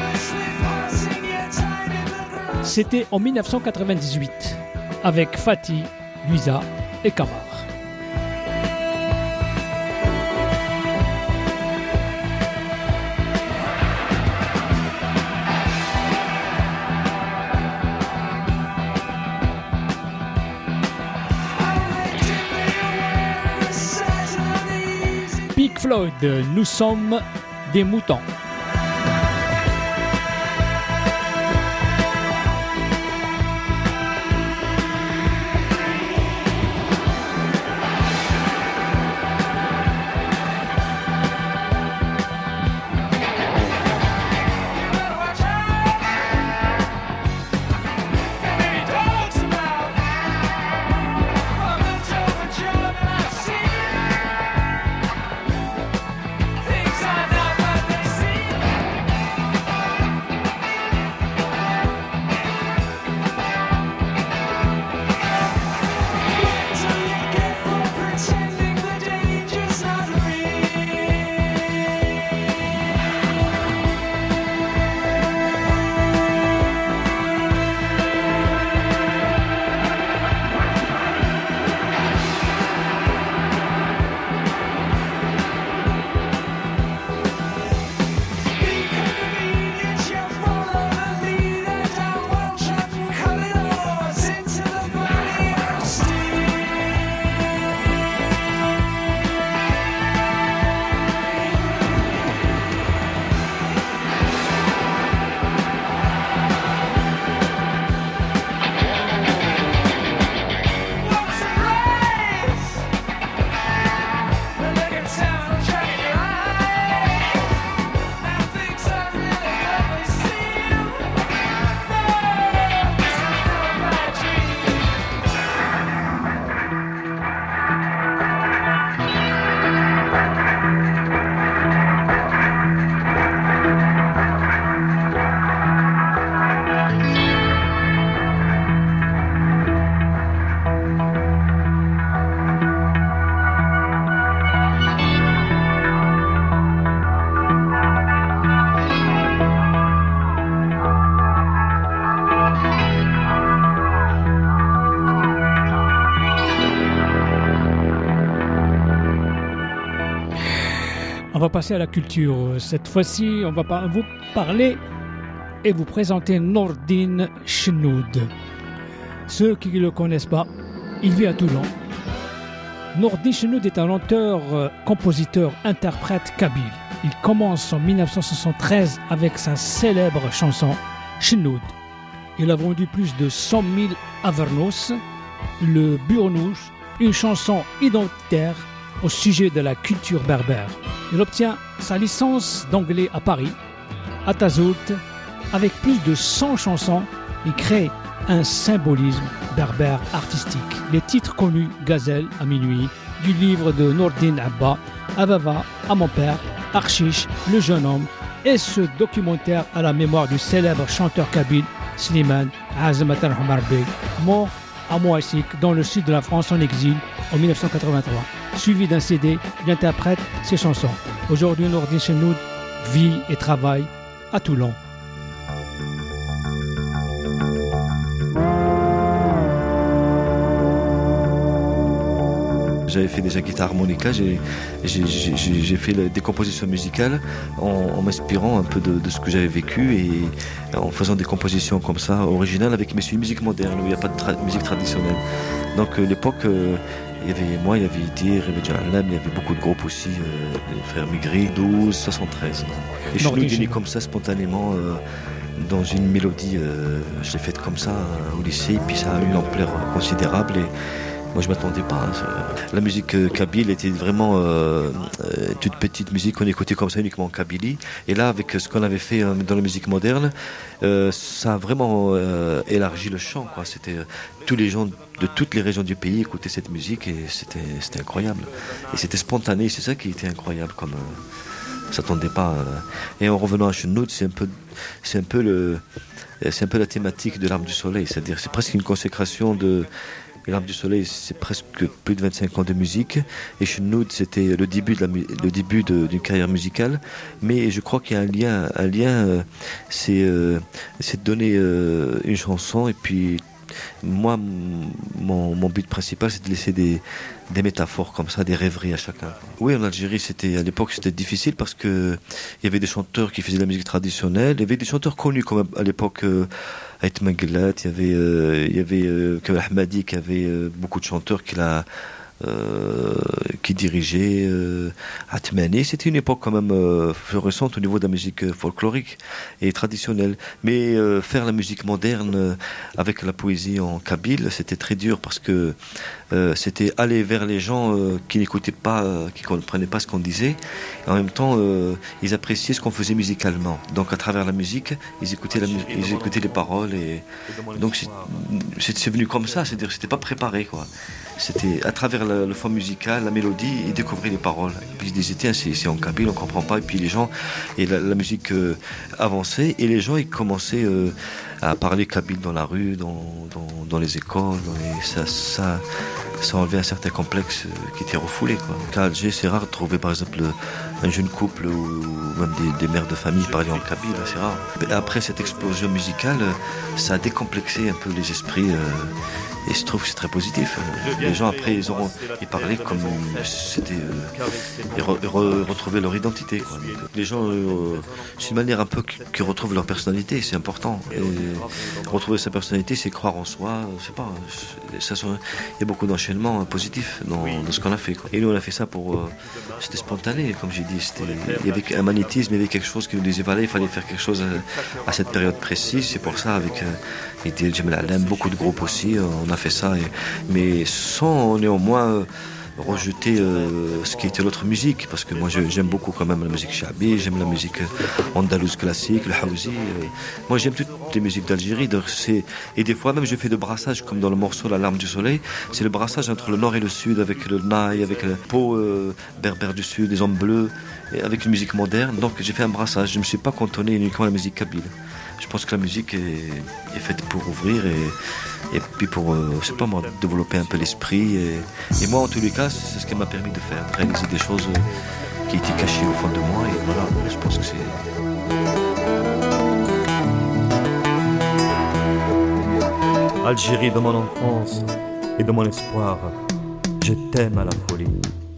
C'était en dix-neuf cent quatre-vingt-dix-huit avec Fatih, Luisa et Kamar. Pink Floyd, nous sommes des moutons. On va passer à la culture. Cette fois-ci, on va vous parler et vous présenter Nordine Chenoud. Ceux qui ne le connaissent pas, il vit à Toulon. Nordine Chenoud est un auteur, compositeur, interprète kabyle. Il commence en dix-neuf cent soixante-treize avec sa célèbre chanson Chenoud. Il a vendu plus de cent mille Avernos, le Burnouche, une chanson identitaire au sujet de la culture berbère. Il obtient sa licence d'anglais à Paris, à Tazout. Avec plus de cent chansons, il crée un symbolisme berbère artistique. Les titres connus, Gazelle à minuit, du livre de Nordine Abba, Avava à mon père, Archiche, le jeune homme, et ce documentaire à la mémoire du célèbre chanteur kabyle Slimane Azamatan Hamarbeg, mort à Moassik, dans le sud de la France en exil en dix-neuf cent quatre-vingt-trois. Suivi d'un C D, il interprète ses chansons. Aujourd'hui, Nordine Chenoud vit et travaille à Toulon. J'avais fait déjà guitare harmonica, j'ai, j'ai, j'ai, j'ai fait des compositions musicales en, en m'inspirant un peu de, de ce que j'avais vécu et en faisant des compositions comme ça, originales, avec mes musique moderne, où il n'y a pas de tra- musique traditionnelle. Donc à l'époque, euh, il y avait moi, il y avait Idir, il y avait Jahalam, il y avait beaucoup de groupes aussi, euh, les frères Migri, douze, soixante-treize. Et je suis né comme ça spontanément, euh, dans une mélodie, euh, je l'ai faite comme ça euh, au lycée, et puis ça a eu une ampleur considérable. Et, moi je ne m'attendais pas. Hein. La musique euh, kabyle était vraiment euh, euh, toute petite musique qu'on écoutait comme ça uniquement en Kabylie. Et là avec ce qu'on avait fait euh, dans la musique moderne, euh, ça a vraiment euh, élargi le champ, quoi. C'était, euh, tous les gens de toutes les régions du pays écoutaient cette musique et c'était, c'était incroyable. Et c'était spontané, c'est ça qui était incroyable. Comme, euh, on ne s'attendait pas. Euh. Et en revenant à Chenoud, c'est un peu, c'est un peu, le, c'est un peu la thématique de l'Arme du Soleil. C'est-à-dire c'est presque une consécration de... Et L'Arme du Soleil, c'est presque plus de vingt-cinq ans de musique. Et Chenoud, c'était le début, de la, le début de, d'une carrière musicale. Mais je crois qu'il y a un lien. Un lien euh, c'est, euh, c'est de donner euh, une chanson. Et puis, moi, mon, mon but principal, c'est de laisser des, des métaphores comme ça, des rêveries à chacun. Oui, en Algérie, c'était, à l'époque, c'était difficile parce qu'il y avait des chanteurs qui faisaient de la musique traditionnelle. Il y avait des chanteurs connus, comme à l'époque... Euh, Aït Manguelat, il y avait, euh, il y avait euh, Kamel Ahmadi qui avait euh, beaucoup de chanteurs qu'il a euh, qui dirigeait euh, Atmani. C'était une époque quand même euh, florissante au niveau de la musique euh, folklorique et traditionnelle. Mais euh, faire la musique moderne euh, avec la poésie en kabyle, c'était très dur parce que euh, c'était aller vers les gens euh, qui n'écoutaient pas, euh, qui ne comprenaient pas ce qu'on disait. Et en même temps, euh, ils appréciaient ce qu'on faisait musicalement. Donc à travers la musique, ils écoutaient, la mu- ils écoutaient les paroles. Et donc c'est, c'est, c'est venu comme ça, c'est-à-dire que c'était pas préparé, quoi. C'était à travers le, le fond musical, la mélodie, ils découvraient les paroles. Et puis ils disaient, tiens, c'est, c'est en kabyle, on comprend pas. Et puis les gens, et la, la musique euh, avançait, et les gens, ils commençaient euh, à parler kabyle dans la rue, dans, dans, dans les écoles. Et ça, ça, ça enlevait un certain complexe euh, qui était refoulé, quoi. À Alger, c'est rare de trouver, par exemple, un jeune couple ou même des, des mères de famille parler en kabyle, c'est rare. Mais après cette explosion musicale, ça a décomplexé un peu les esprits. Euh, Et je trouve que c'est très positif. Les gens après, ils auront, ils parlaient comme c'était, euh, ils re, re, retrouvaient leur identité, quoi. Les gens, euh, c'est une manière un peu qui retrouvent leur personnalité, c'est important. Et retrouver sa personnalité, c'est croire en soi. Je sais pas, ça, il y a beaucoup d'enchaînements positifs dans, dans ce qu'on a fait, quoi. Et nous, on a fait ça pour, euh, c'était spontané, comme j'ai dit. C'était, il y avait un magnétisme, il y avait quelque chose qui nous disait, voilà, il fallait faire quelque chose à, à cette période précise. C'est pour ça, avec euh, Idil Jamal Alem, beaucoup de groupes aussi, on a fait ça, et, mais sans néanmoins euh, rejeter euh, ce qui était l'autre musique, parce que moi je, j'aime beaucoup quand même la musique chabi, j'aime la musique andalouse classique, le haouzi. Euh, moi j'aime toutes les musiques d'Algérie, donc c'est, et des fois même je fais de brassage, comme dans le morceau La Larme du Soleil, c'est le brassage entre le nord et le sud, avec le naï, avec la peau euh, berbère du sud, les hommes bleus, et avec une musique moderne. Donc j'ai fait un brassage, je ne me suis pas cantonné uniquement à la musique kabyle. Je pense que la musique est, est faite pour ouvrir et, et puis pour, euh, je sais pas moi, développer un peu l'esprit. Et, et moi, en tous les cas, c'est ce qui m'a permis de faire, réaliser des choses qui étaient cachées au fond de moi. Et voilà, je pense que c'est... Algérie de mon enfance et de mon espoir, je t'aime à la folie.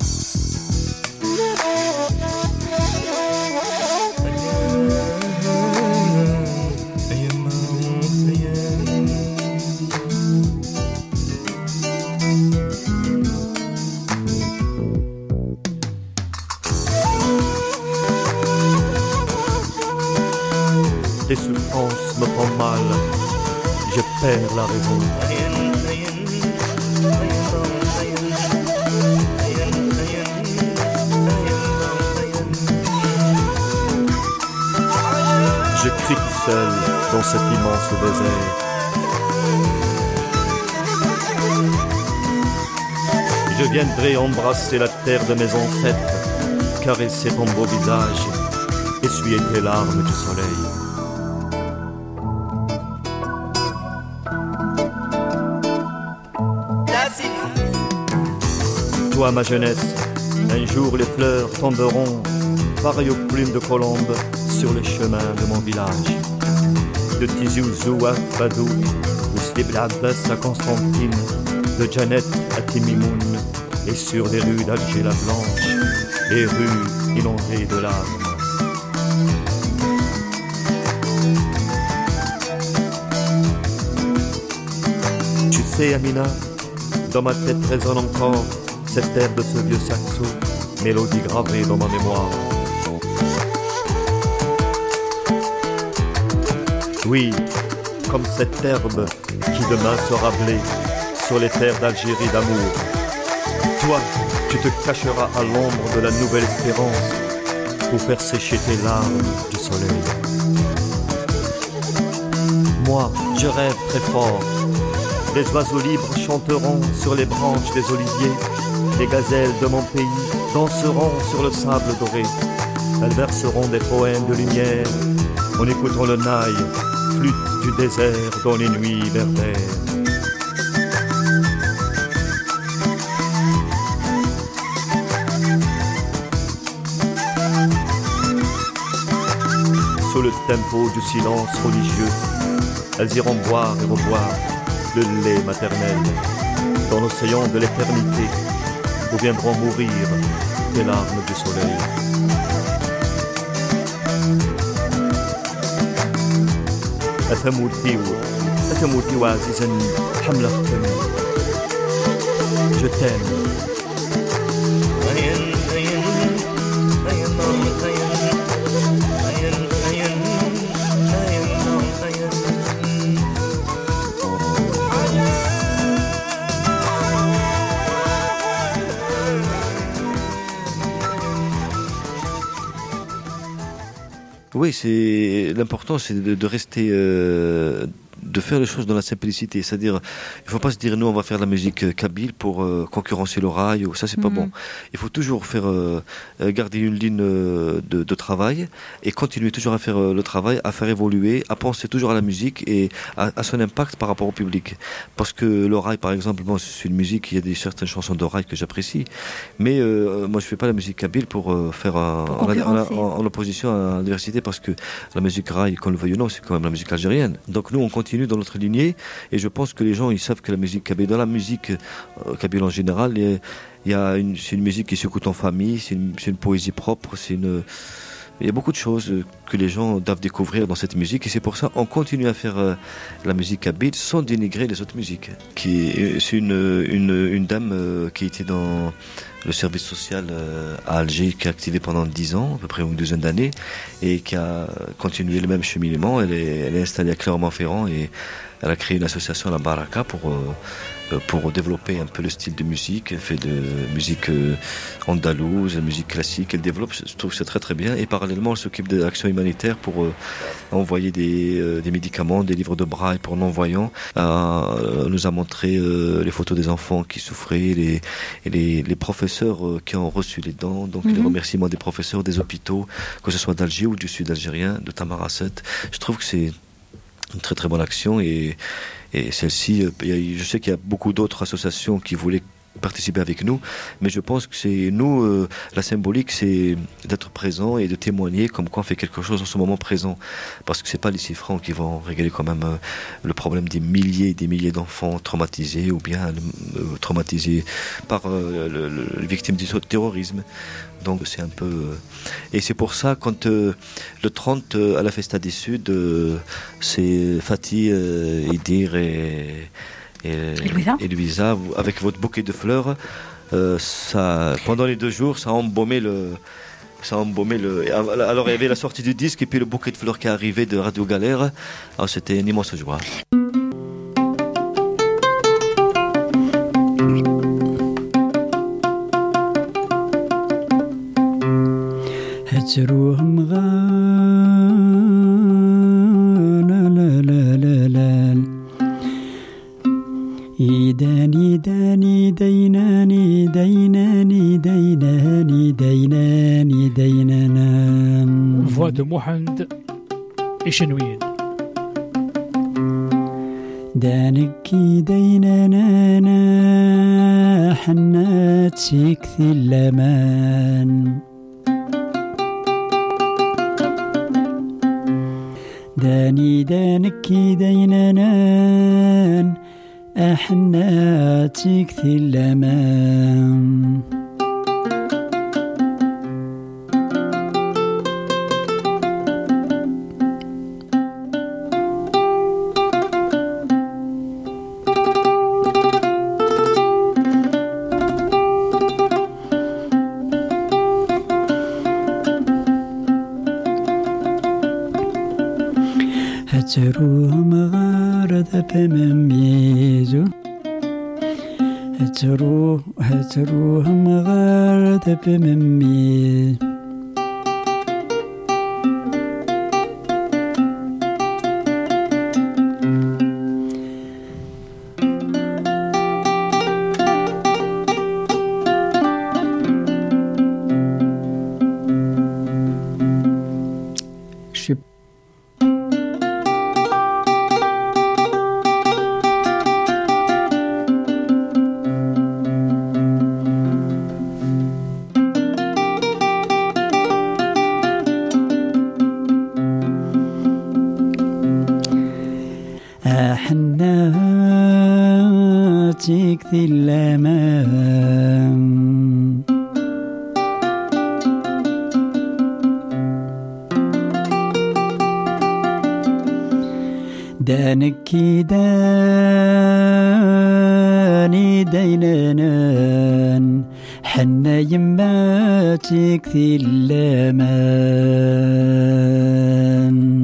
Tes souffrances me font mal, je perds la raison. Je crie tout seul dans cet immense désert. Je viendrai embrasser la terre de mes ancêtres, caresser ton beau visage, essuyer tes larmes du soleil. Toi, ma jeunesse, un jour les fleurs tomberont, pareilles aux plumes de colombe, sur les chemins de mon village. De Tizi Ouzou à Fadou, de Sib Abbas à Constantine, de Janet à Timimoun, et sur les rues d'Alger la Blanche, les rues inondées de larmes. Tu sais, Amina, dans ma tête résonne encore cette air de ce vieux saxo, mélodie gravée dans ma mémoire. Oui, comme cette herbe qui demain sera blée sur les terres d'Algérie d'amour. Toi, tu te cacheras à l'ombre de la nouvelle espérance pour faire sécher tes larmes du soleil. Moi, je rêve très fort. Les oiseaux libres chanteront sur les branches des oliviers. Les gazelles de mon pays danseront sur le sable doré. Elles verseront des poèmes de lumière en écoutant le naï, flûte du désert dans les nuits berbères. Sous le tempo du silence religieux, elles iront boire et reboire le lait maternel dans l'océan de l'éternité où viendront mourir les larmes du soleil. أثمرتي أثمرتي وعزيزا حمل ختمي je t'aime. Oui, c'est l'important, c'est de, de rester, euh, de faire les choses dans la simplicité. C'est-à-dire, il faut pas se dire nous on va faire de la musique kabyle pour euh, concurrencer le rail. Ou ça c'est pas Mhm. bon. Il faut toujours faire euh, garder une ligne euh, de, de travail et continuer toujours à faire euh, le travail, à faire évoluer, à penser toujours à la musique et à, à son impact par rapport au public. Parce que le rail, par exemple, bon, c'est une musique. Il y a des certaines chansons de rail que j'apprécie, mais euh, moi je fais pas la musique kabyle pour euh, faire un- Pour en, en- concurrencer. en- en opposition à la diversité, parce que la musique rail, qu'on le veuille ou non, c'est quand même la musique algérienne. Donc nous, on continue dans notre lignée, et je pense que les gens, ils savent que la musique kabyle, dans la musique euh, kabyle en général, il y a, il y a une, c'est une musique qui s'écoute en famille, c'est une, c'est une poésie propre, c'est une... Il y a beaucoup de choses euh, que les gens doivent découvrir dans cette musique, et c'est pour ça qu'on continue à faire euh, la musique kabyle sans dénigrer les autres musiques. Qui, est- c'est une, une, une dame euh, qui était dans le service social euh, à Alger, qui a activé pendant dix ans, à peu près une douzaine d'années, et qui a continué le même cheminement. Elle est, elle est installée à Clermont-Ferrand et elle a créé une association, la Baraka, pour, euh, euh, pour développer un peu le style de musique. Elle fait de musique euh, andalouse, de musique classique. Elle développe, je trouve que c'est très très bien. Et parallèlement, elle s'occupe de l'action humanitaire pour euh, envoyer des, euh, des médicaments, des livres de braille pour non-voyants. Euh, elle nous a montré euh, les photos des enfants qui souffraient, les, et les, les professeurs euh, qui ont reçu les dents. Donc les Mhm. remerciements des professeurs des hôpitaux, que ce soit d'Alger ou du sud algérien, de Tamarasset. Je trouve que c'est une très très bonne action, et, et celle-ci, euh, il y a- je sais qu'il y a beaucoup d'autres associations qui voulaient participer avec nous, mais je pense que c'est nous, euh, la symbolique, c'est d'être présent et de témoigner comme quoi on fait quelque chose en ce moment présent, parce que c'est pas les six francs qui vont régler quand même euh, le problème des milliers et des milliers d'enfants traumatisés, ou bien euh, traumatisés par euh, le- le- les victimes du terrorisme. Donc c'est un peu... euh, Et c'est pour ça, quand euh, le trente, euh, à la Festa des Sud, euh, c'est Fatih, euh, Idir et, et, Louisa. et Louisa, vous- avec votre bouquet de fleurs, euh, ça, pendant les deux jours, ça a embaumé le... Ça a embaumé le... et alors il y avait la sortie du disque, et puis le bouquet de fleurs qui est arrivé de Radio Galère. Alors c'était une immense joie. هتروهم غانا لا لا لا لا إيداني داني ديناني ديناني ديناني ديناني دينانا Voix de Mohand et Chenouine. دانكي دينانا حنات سكث اللمان داني دانكي دينانان أحناتك ذي الأمان هتروهم غارة بمميزو هتروه هتروهم غارة بمميز Je sais أحناتك ذي الأمان دانك راني دينان حنا يماتك ذي اللامان.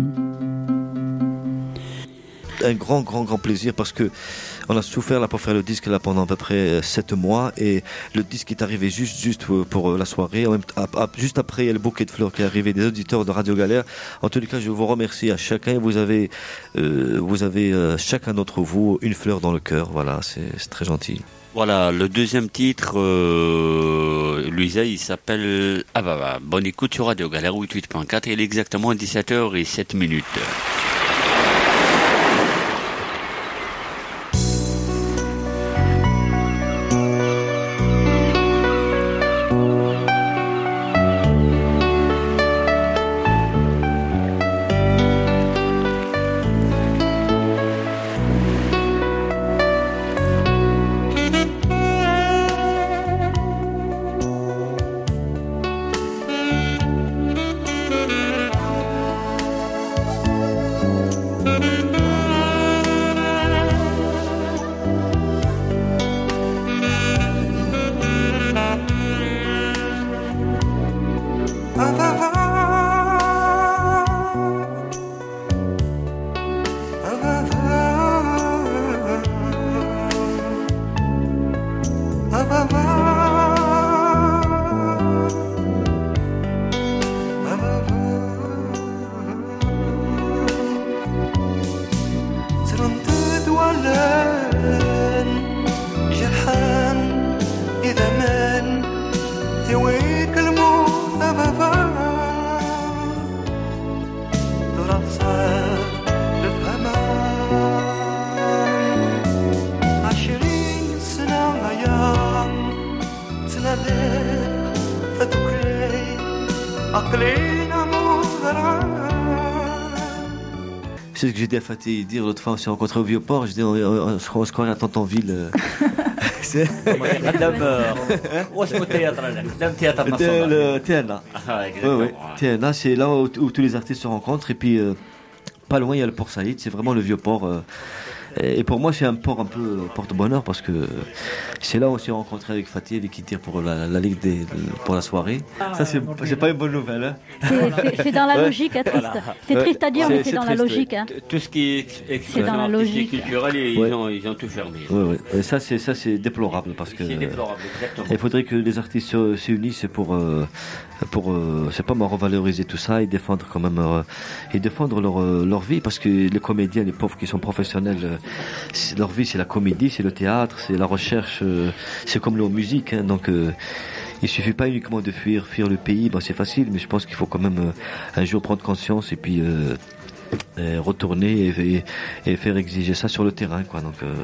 Un grand, grand, grand plaisir parce que on a souffert là pour faire le disque là pendant à peu près sept mois et le disque est arrivé juste, juste pour la soirée. En même, à, à, juste après, il y a le bouquet de fleurs qui est arrivé des auditeurs de Radio Galère. En tous les cas, je vous remercie à chacun. Vous avez, euh, vous avez euh, chacun d'entre vous une fleur dans le cœur. Voilà, c'est, c'est très gentil. Voilà, le deuxième titre, euh, Louisa, il s'appelle Ah bah bah. Bonne écoute sur Radio Galère quatre-vingt-huit point quatre. Il est exactement dix-sept heures sept minutes. C'est ce que j'ai dit à Fatih dire l'autre fois, on s'est rencontrés au Vieux-Port, je dis on, on, on se croirait à Tantanville. C'est le T N A. Ouais, ouais. T N A, c'est là où, où tous les artistes se rencontrent et puis euh, pas loin il y a le port Saïd, c'est vraiment le Vieux-Port. Euh, Et pour moi, c'est un port un peu porte-bonheur parce que c'est là où on s'est rencontré avec Fatih, avec Kitir pour la, la Ligue des, pour la soirée. Ça, c'est, c'est pas une bonne nouvelle. Hein. C'est, c'est, c'est dans la logique, hein, triste. Ouais. C'est triste à dire, c'est, mais c'est, c'est dans triste, la logique. Hein. Tout ce qui est expression artistique et culturelle, ils, ouais. ont, ils ont tout fermé. Ouais, ouais. Et ça, c'est, ça, c'est déplorable parce que. C'est déplorable, exactement. Il faudrait que les artistes se, s'unissent pour, euh, pour euh, c'est pas revaloriser tout ça et défendre quand même, euh, et défendre leur, leur vie parce que les comédiens, les pauvres qui sont professionnels, euh, leur vie c'est la comédie, c'est le théâtre, c'est la recherche, euh, c'est comme la musique, hein, donc euh, il suffit pas uniquement de fuir, fuir le pays, ben, c'est facile, mais je pense qu'il faut quand même euh, un jour prendre conscience et puis euh, et retourner et, et, et faire exiger ça sur le terrain, quoi. Donc, euh,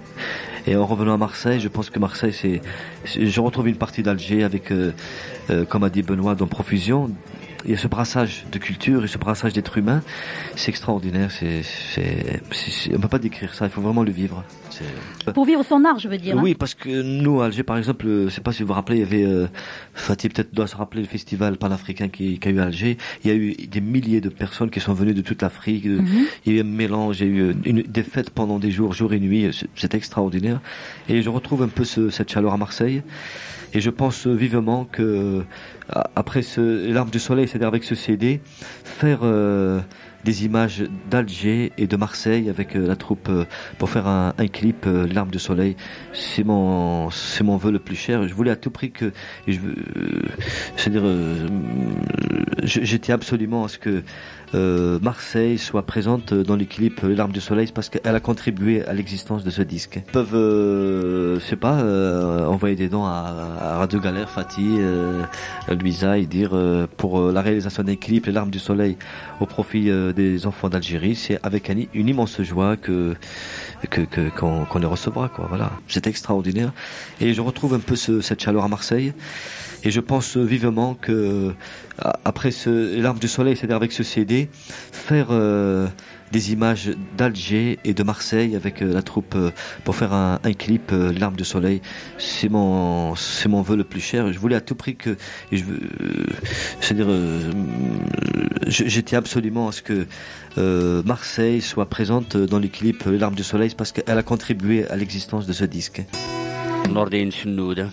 et en revenant à Marseille, je pense que Marseille, c'est, c'est je retrouve une partie d'Alger avec, euh, euh, comme a dit Benoît, dans Profusion. Il y a ce brassage de culture et ce brassage d'êtres humains, c'est extraordinaire. C'est, c'est, c'est, c'est, on ne peut pas décrire ça. Il faut vraiment le vivre. C'est... Pour vivre son art, je veux dire. Oui, hein. parce que nous, à Alger, par exemple, je ne sais pas si vous vous rappelez, il y avait euh, Fatih peut-être doit se rappeler le festival panafricain qui, qui a eu à Alger. Il y a eu des milliers de personnes qui sont venues de toute l'Afrique. Mm-hmm. Il y a eu un mélange, il y a eu une, des fêtes pendant des jours, jour et nuit. C'est, c'est extraordinaire. Et je retrouve un peu ce, cette chaleur à Marseille. Et je pense vivement que après ce L'Arme du Soleil, c'est-à-dire avec ce C D, faire euh, des images d'Alger et de Marseille avec euh, la troupe euh, pour faire un, un clip euh, L'Arme du Soleil, c'est mon c'est mon vœu le plus cher. Je voulais à tout prix que, et je, euh, c'est-à-dire, euh, j'étais absolument à ce que Euh, Marseille soit présente dans les clips L'Arme du Soleil parce qu'elle a contribué à l'existence de ce disque. Ils peuvent, euh, je sais pas, euh, envoyer des dons à, à Radio Galère, Fatih, euh, Louisa et dire euh, pour euh, la réalisation des clips L'Arme du Soleil au profit euh, des enfants d'Algérie. C'est avec un, une immense joie que, que, que qu'on, qu'on les recevra, quoi. Voilà, c'est extraordinaire. Et je retrouve un peu ce, cette chaleur à Marseille. Et je pense vivement que après ce L'Arme du Soleil, c'est-à-dire avec ce C D, faire euh, des images d'Alger et de Marseille avec euh, la troupe euh, pour faire un, un clip euh, L'Arme du Soleil, c'est mon c'est mon vœu le plus cher. Je voulais à tout prix que, et je, euh, c'est-à-dire, euh, je, je tiens absolument à ce que euh, Marseille soit présente dans le clip Les Larmes du Soleil parce qu'elle a contribué à l'existence de ce disque. Nordin Chenouda.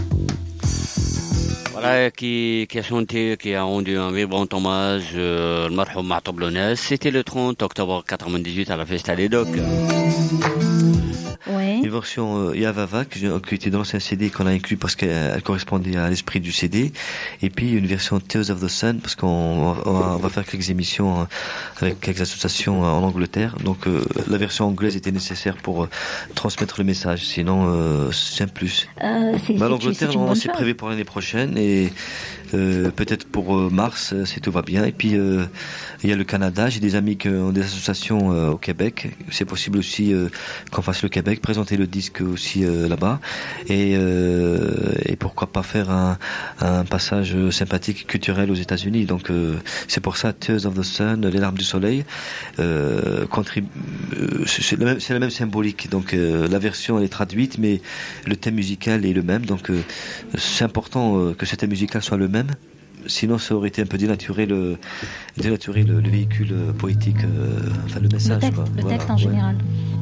Voilà, qui, qui a chanté, qui a rendu un vibrant hommage euh, le marhoum Ma'toub Lounes. C'était le trente octobre quatre-vingt-dix-huit à la Festa des Docs. Ouais. Une version euh, Yavava qui, qui était dans l'ancien C D qu'on a inclus parce qu'elle correspondait à l'esprit du C D, et puis une version Tears of the Sun parce qu'on on va, on va faire quelques émissions euh, avec quelques associations euh, en Angleterre, donc euh, la version anglaise était nécessaire pour euh, transmettre le message, sinon euh, c'est un plus. Euh, c'est, Mais à c'est- l'Angleterre, c'est une non, bonne c'est chose. prévu pour l'année prochaine et euh, peut-être pour euh, mars euh, si tout va bien. Et puis euh, il y a le Canada, j'ai des amis qui ont des associations euh, au Québec, c'est possible aussi euh, qu'on fasse le Québec, présenter le disque aussi euh, là-bas et, euh, et pourquoi pas faire un, un passage sympathique culturel aux États-Unis. Donc euh, c'est pour ça Tears of the Sun, Les Larmes du Soleil, euh, contribue, euh, c'est, c'est, la même, c'est la même symbolique. Donc euh, la version elle est traduite, mais le thème musical est le même. Donc euh, c'est important euh, que ce thème musical soit le même. Sinon, ça aurait été un peu dénaturé le, dénaturé le, le véhicule euh, poétique, euh, enfin le message. Le texte, quoi. le Voilà, texte en ouais. général.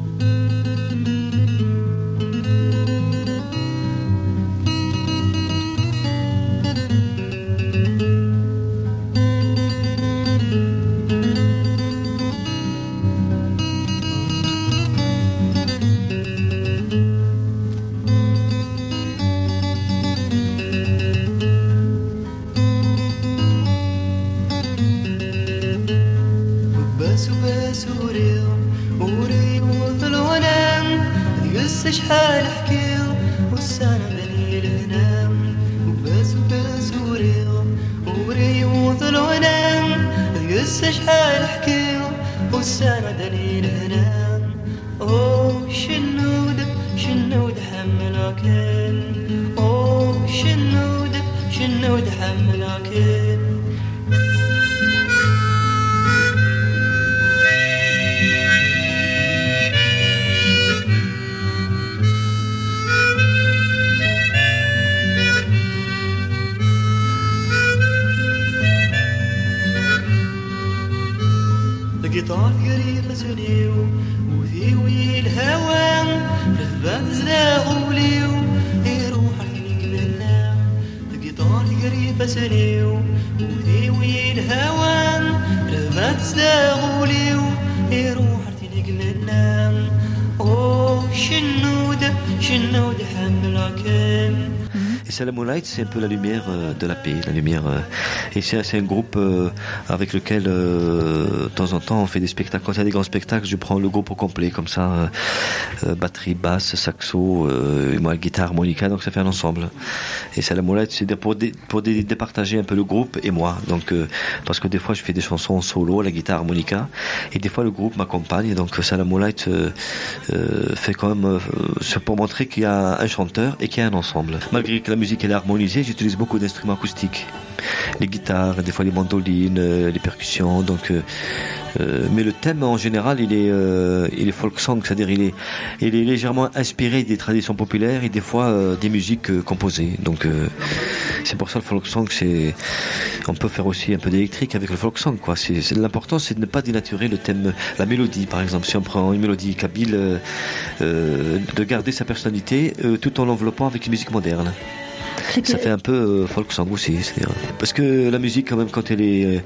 بس وبس وري وري وطل ونام تقص شحال حكيو والسنة دليل هنام وبس وبس وري وري وطل ونام تقص شحال حكيو والسنة دليل هنام أوه شنود شنود حملكن أوه شنود شنود حملكن القطار قريب سنيو وذيوي الهوام الباب زاغوليو يروح عليك للنام القطار قريب سنيو وذيوي الهوام الباب زاغوليو يروح عليك للنام اوه شنود شنود حملكن. Et Salamolite, c'est un peu la lumière euh, de la paix, la lumière. Euh, et c'est, c'est un groupe euh, avec lequel, euh, de temps en temps, on fait des spectacles. Quand il y a des grands spectacles, je prends le groupe au complet, comme ça, euh, euh, batterie, basse, saxo, euh, et moi, guitare, harmonica, donc ça fait un ensemble. Et Salamolite, c'est pour, dé, pour dé, départager un peu le groupe et moi. Donc, euh, parce que des fois, je fais des chansons en solo, la guitare, harmonica, et des fois, le groupe m'accompagne. Donc, Salamolite euh, euh, fait quand même, euh, c'est pour montrer qu'il y a un chanteur et qu'il y a un ensemble. Malgré que la musique elle est harmonisée, j'utilise beaucoup d'instruments acoustiques, les guitares, des fois les mandolines, euh, les percussions. Donc, euh, euh, mais le thème en général, il est, euh, il est folk song, c'est-à-dire il est, il est légèrement inspiré des traditions populaires et des fois euh, des musiques euh, composées. Donc, euh, c'est pour ça le folk song, c'est, on peut faire aussi un peu d'électrique avec le folk song, quoi. C'est, c'est l'important, c'est de ne pas dénaturer le thème, la mélodie, par exemple. Si on prend une mélodie kabyle, euh, euh, de garder sa personnalité euh, tout en l'enveloppant avec une musique moderne. Que... Ça fait un peu euh, folk song aussi, c'est-à-dire, parce que la musique quand même quand elle est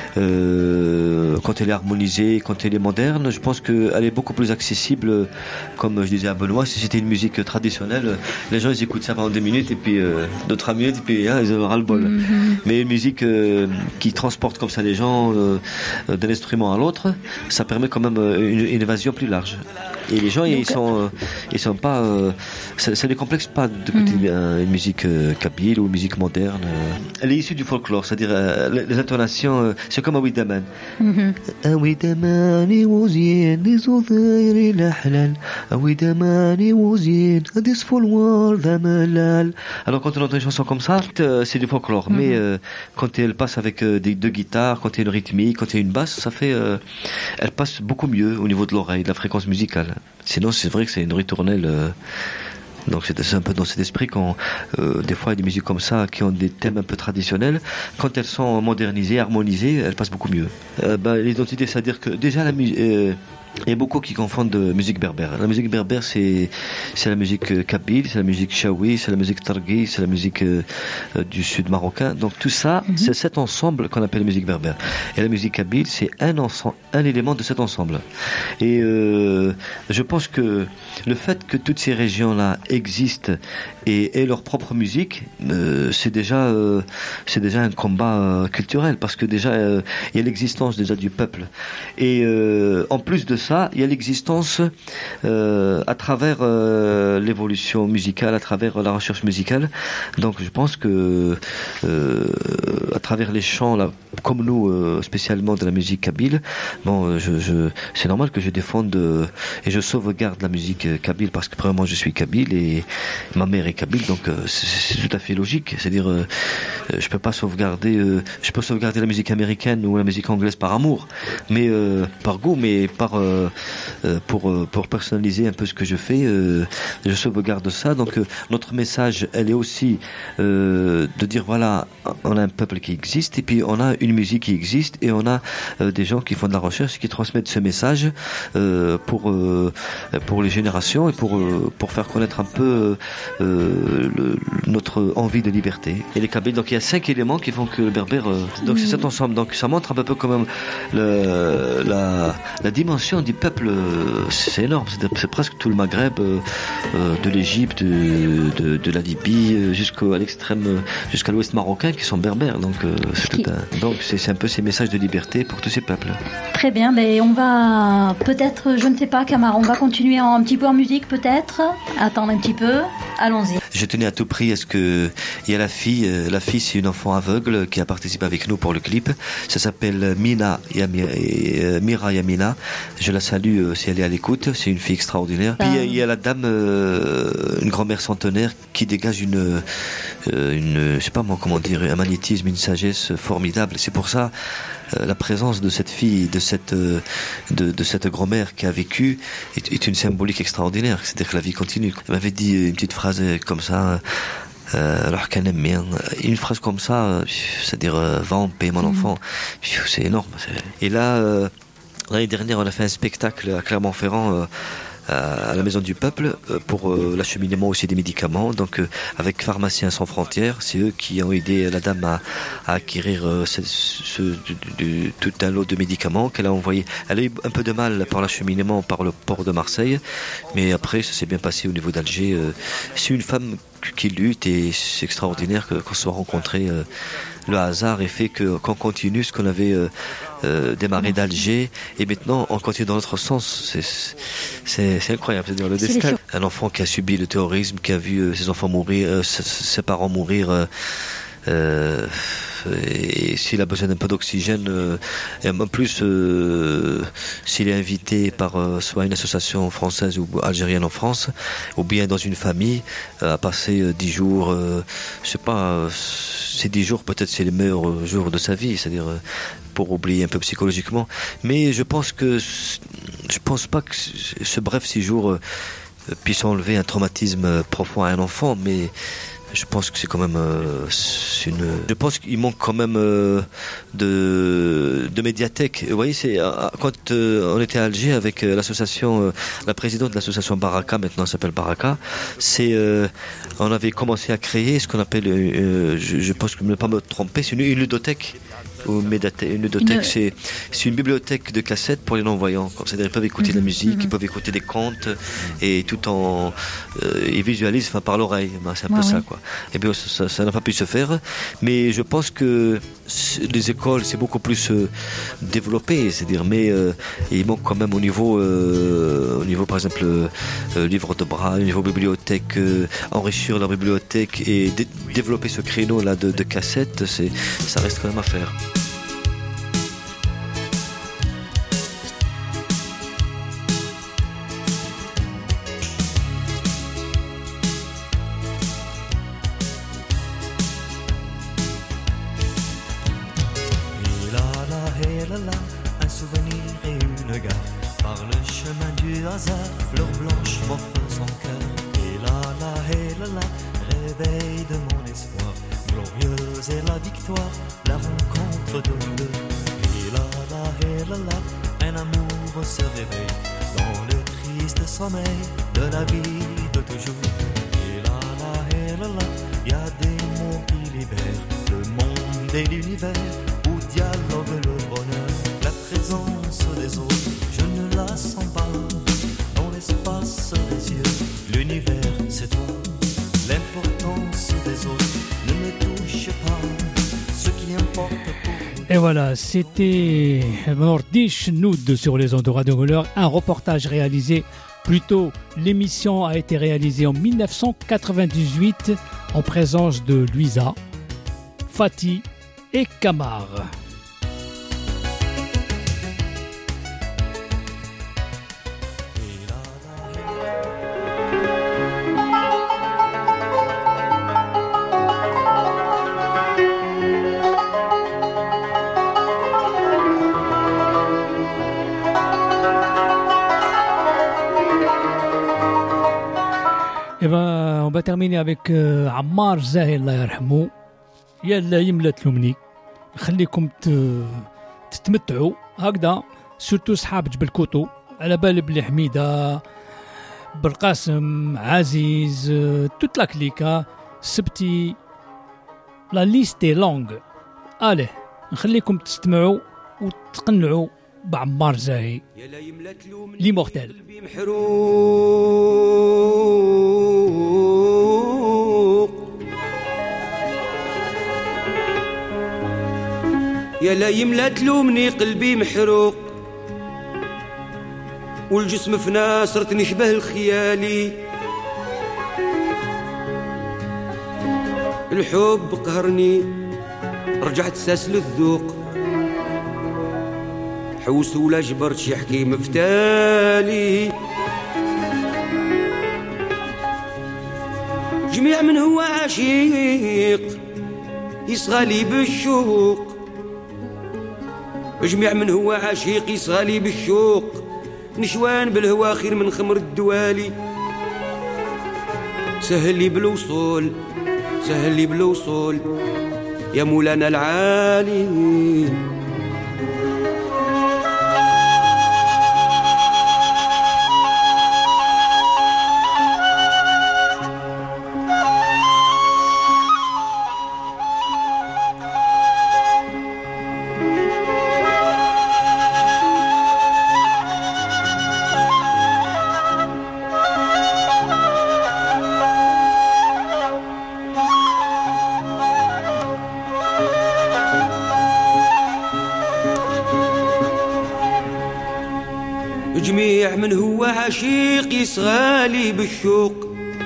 euh, quand elle est harmonisée, quand elle est moderne, je pense qu'elle est beaucoup plus accessible. Comme je disais à Benoît, si c'était une musique traditionnelle, les gens ils écoutent ça pendant deux minutes et puis euh, deux trois minutes et puis hein, ils auront le bol. Mm-hmm. Mais une musique euh, qui transporte comme ça les gens euh, d'un instrument à l'autre, ça permet quand même une, une évasion plus large. Et les gens, Donc, ils sont, euh, ils sont pas, euh, ça, ça les complexe pas d'écouter mm. une, une musique euh, kabyle ou une musique moderne. Euh. Elle est issue du folklore, c'est-à-dire euh, les, les intonations, euh, c'est comme Awidaman. Awidaman wazin lizudhir lahlal, Awidaman wazin adisful war damalal. Alors quand on entend une chanson comme ça, euh, c'est du folklore. Mm-hmm. Mais euh, quand elle passe avec euh, des deux guitares, quand il y a une rythmique, quand il y a une basse, ça fait, euh, elle passe beaucoup mieux au niveau de l'oreille, de la fréquence musicale. Sinon, c'est vrai que c'est une ritournelle euh, Donc c'est c'est un peu dans cet esprit quand euh, des fois il y a des musiques comme ça qui ont des thèmes un peu traditionnels, quand elles sont modernisées, harmonisées, elles passent beaucoup mieux. Euh, bah, l'identité, c'est-à-dire que déjà la musique... Euh, il y a beaucoup qui confondent de musique berbère. La musique berbère, c'est c'est la musique euh, kabyle, c'est la musique chaoui, c'est la musique targhi, c'est la musique euh, euh, du sud marocain. Donc tout ça, mm-hmm. c'est cet ensemble qu'on appelle musique berbère. Et la musique kabyle, c'est un ensemble, un élément de cet ensemble. Et euh, je pense que le fait que toutes ces régions-là existent et aient leur propre musique, euh, c'est déjà euh, c'est déjà un combat euh, culturel, parce que déjà euh, il y a l'existence déjà du peuple. Et euh, en plus de ça, il y a l'existence euh, à travers euh, l'évolution musicale, à travers la recherche musicale. Donc je pense que euh, à travers les chants, là, comme nous, euh, spécialement de la musique kabyle, bon, je, je, c'est normal que je défende euh, et je sauvegarde la musique euh, kabyle, parce que premièrement je suis kabyle et ma mère est kabyle, donc euh, c'est, c'est tout à fait logique. C'est-à-dire, euh, je peux pas sauvegarder, euh, je peux sauvegarder la musique américaine ou la musique anglaise par amour, mais euh, par goût, mais par euh, Euh, pour euh, pour personnaliser un peu ce que je fais, euh, je sauvegarde ça. Donc euh, notre message, elle est aussi euh, de dire voilà, on a un peuple qui existe, et puis on a une musique qui existe, et on a euh, des gens qui font de la recherche, qui transmettent ce message euh, pour euh, pour les générations, et pour euh, pour faire connaître un peu euh, le, notre envie de liberté. Et les Kabyles, donc il y a cinq éléments qui font que le berbère, euh, donc c'est cet ensemble. Donc ça montre un peu quand même le, la la dimension du peuple, c'est énorme, c'est, c'est presque tout le Maghreb, euh, de l'Égypte, de, de, de la Libye, jusqu'à l'extrême, jusqu'à l'ouest marocain, qui sont berbères. Donc, euh, c'est, tout un, donc c'est, c'est un peu ces messages de liberté pour tous ces peuples. Très bien, mais on va peut-être, je ne sais pas, Kamar, on va continuer en, un petit peu en musique peut-être, attendre un petit peu, allons-y. Je tenais à tout prix à ce que il y a la fille, euh, la fille c'est une enfant aveugle qui a participé avec nous pour le clip. Ça s'appelle Mina Yami, euh, Mira Yamina. Je la salue euh, si elle est à l'écoute. C'est une fille extraordinaire. Puis il y, y a la dame, euh, une grand-mère centenaire qui dégage une, euh, une, je sais pas moi comment dire, un magnétisme, une sagesse formidable. C'est pour ça. La présence de cette fille, de cette, de, de cette grand-mère qui a vécu est, est une symbolique extraordinaire. C'est-à-dire que la vie continue. Elle m'avait dit une petite phrase comme ça, euh, alors qu'elle aime bien. Une phrase comme ça, c'est-à-dire euh, va en paix mon enfant. C'est énorme. C'est... Et là, euh, l'année dernière, on a fait un spectacle à Clermont-Ferrand. Euh, à la Maison du Peuple pour euh, l'acheminement aussi des médicaments. Donc euh, avec Pharmaciens sans frontières, c'est eux qui ont aidé la dame à, à acquérir euh, ce, ce, du, du, tout un lot de médicaments qu'elle a envoyé. Elle a eu un peu de mal par l'acheminement par le port de Marseille, mais après ça s'est bien passé au niveau d'Alger. Euh, c'est une femme qui lutte et c'est extraordinaire que, qu'on se soit rencontrés. Euh, le hasard est fait que, qu'on continue ce qu'on avait euh, euh, démarré d'Alger, et maintenant on continue dans l'autre sens. C'est, c'est, c'est incroyable, c'est-à-dire le c'est destin. Un enfant qui a subi le terrorisme, qui a vu euh, ses enfants mourir, euh, ses, ses parents mourir. Euh, euh, et s'il a besoin d'un peu d'oxygène, euh, et en plus euh, s'il est invité par euh, soit une association française ou algérienne en France, ou bien dans une famille, euh, à passer euh, dix jours, euh, je sais pas, euh, ces dix jours peut-être c'est les meilleurs jours de sa vie, c'est-à-dire euh, pour oublier un peu psychologiquement. Mais je pense que je pense pas que ce bref séjour euh, puisse enlever un traumatisme profond à un enfant, mais je pense que c'est quand même euh, c'est une. Je pense qu'il manque quand même euh, de de médiathèque. Vous voyez, c'est euh, quand euh, on était à Alger avec euh, l'association, euh, la présidente de l'association Baraka, maintenant elle s'appelle Baraka. C'est euh, on avait commencé à créer ce qu'on appelle, euh, je, je pense que je ne vais pas me tromper, c'est une, une ludothèque. Ou médiathèque, une ludothèque, une... C'est, c'est une bibliothèque de cassettes pour les non-voyants. C'est-à-dire ils peuvent écouter mmh, de la musique, mmh. ils peuvent écouter des contes, et tout en euh, ils visualisent, enfin par l'oreille. Ben, c'est un ouais, peu oui. ça, quoi. Et bien ça, ça n'a pas pu se faire, mais je pense que les écoles c'est beaucoup plus euh, développé, c'est-à-dire, mais euh, il manque quand même au niveau, euh, au niveau par exemple euh, livre de bras, au niveau bibliothèque, euh, enrichir la bibliothèque et dé- développer ce créneau là de, de cassettes, c'est, ça reste quand même à faire. Un souvenir et une gare, par le chemin du hasard, fleur blanche m'offre son cœur. Et là, là, la, réveil de mon espoir, glorieuse est la victoire, la rencontre de deux. Et là, là, et là, là, un amour se réveille dans le triste sommeil de la vie de toujours. Et là, là, et là, là, y a des mots qui libèrent le monde et l'univers, où dialogue le bonheur, la présence des autres, je ne la sens pas. Dans l'espace des yeux, l'univers c'est toi. L'importance des autres ne me touche pas. Ce qui importe pour nous. Et voilà, c'était Mordish Noud sur les ondes de Radio Couleur, un reportage réalisé, plutôt l'émission a été réalisée en mille neuf cent quatre-vingt-dix-huit en présence de Louisa, Fatih et Kamar. Et ben, on va terminer avec euh, Ammar Zahi, Allah yarhamou. يلا يملت لومني نخليكم تتمتعوا هكذا، سورتو صحاب جبل كوتو، على بالي بلي حميده بالقاسم عزيز توت لا كليكا سبتي لا ليستي لونغ. اليه نخليكم تستمعوا وتقنعوا بعمار زاهي لي مورتيل. يا لا يملا تلومني قلبي محروق، والجسم في ناصرت نشبه الخيالي، الحب قهرني رجعت ساسل الذوق، حوست ولا جبرت شي حكيم فتالي، جميع من هو عشيق يصغالي بالشوق، جميع من هو عشيق يصغالي بالشوق، نشوان بالهوا خير من خمر الدوالي، سهل لي بالوصول سهل لي بالوصول يا مولانا العالي. جميع من هو عشيق يصغالي بالشوق،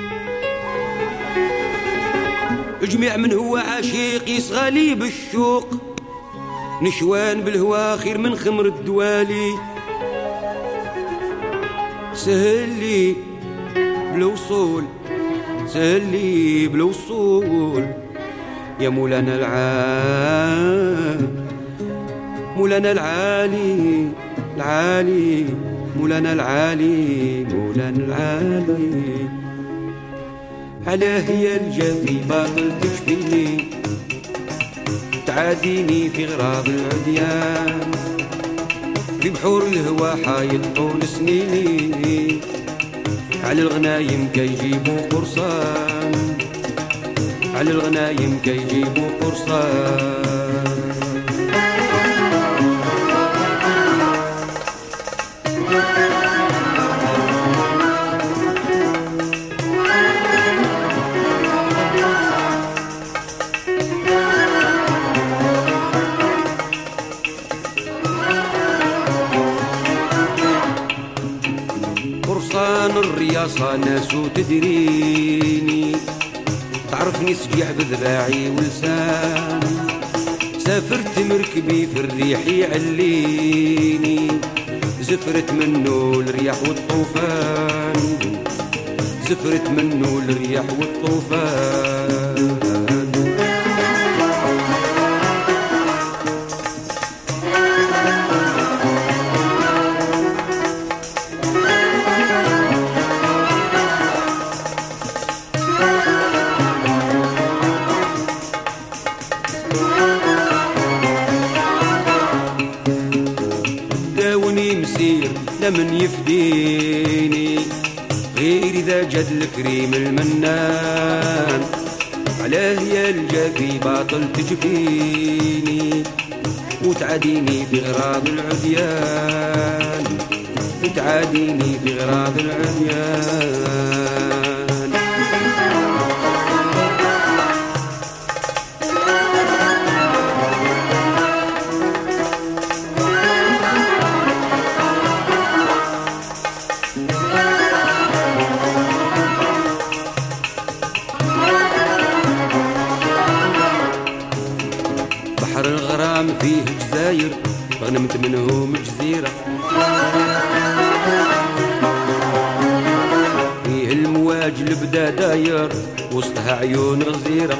جميع من هو عشيق يصغالي بالشوق، نشوان بالهوا خير من خمر الدوالي، سهل لي بالوصول سهل لي بالوصول يا مولانا العالي، مولانا العالي العالي، مولانا العالي مولانا العالي. علاه هي الجافي باطل تشفيني، تعاديني في غراض العديان، في بحور الهوى حايط طول سنيني، على الغنايم كيجيبوا قرصان، على الغنايم كيجيبوا قرصان. الرياصة ناس تدريني، تعرفني سجيع بذراعي ولساني، سافرت مركبي في الريح يعليني، زفرت منه الرياح والطوفان، زفرت منه الرياح والطوفان. لمن يفديني غير إذا جد الكريم المنان. علاه يا الجافي باطل تجفيني وتعاديني بغراض العديان، وتعاديني بغراض العديان. بحر الغرام فيه جزاير غنمت منهم جزيرة، فيه المواج اللي بدا داير وسطها عيون غزيرة.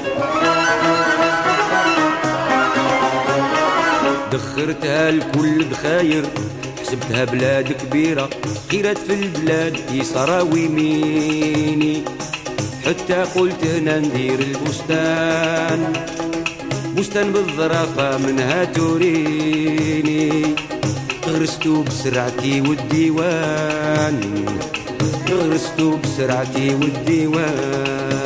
دخرتها لكل دخاير حسبتها بلاد كبيرة، خيرات في البلاد يسرى ويميني، حتى قلت هنا ندير البستان، بستان بالظرافة منها توريني. غرستو بسرعتي والديوان، غرستو بسرعتي والديوان.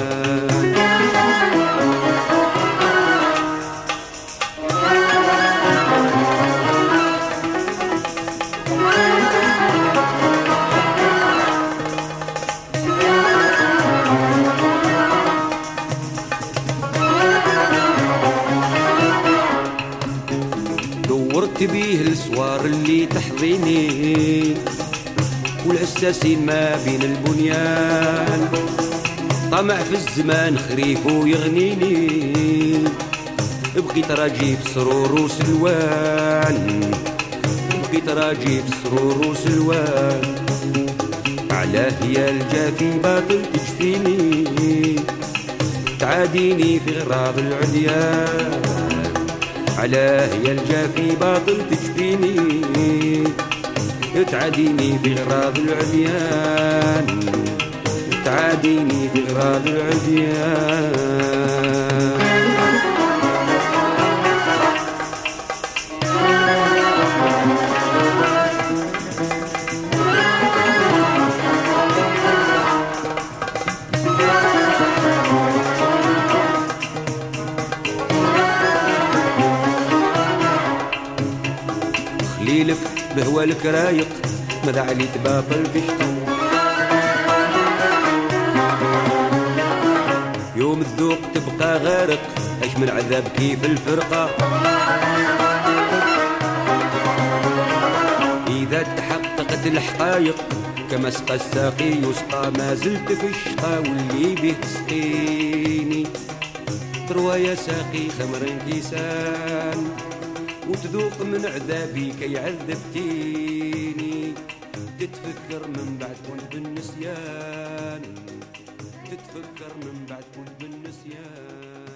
دورت بيه السوار اللي تحضيني والأساسين ما بين البنيان، طمع في الزمان خريفو يغنيني، بقيت راجي في سرور وسلوان، بقيت راجي في سرور وسلوان. علاه يا الجافي باطل تجفيني تعاديني في غراض العديان، علاه يا الجافي باطل تجفيني تعاديني في غراض العديان، تعاديني في غراض العديان. خليلك بهوالك رايق ماذا علي تبابل بشتو، يوم الذوق تبقى غارق ايش من عذاب كيف الفرقة. إذا تحققت الحقايق كما سقى الساقي يسقى، ما زلت في الشقا واللي به تسقيني. تروى يا ساقي خمر كيسان وتذوق من عذابي كي عذبتيني. تتفكر من بعد كنت بالنسيان، تتفكر من بعد كنت بالنسيان.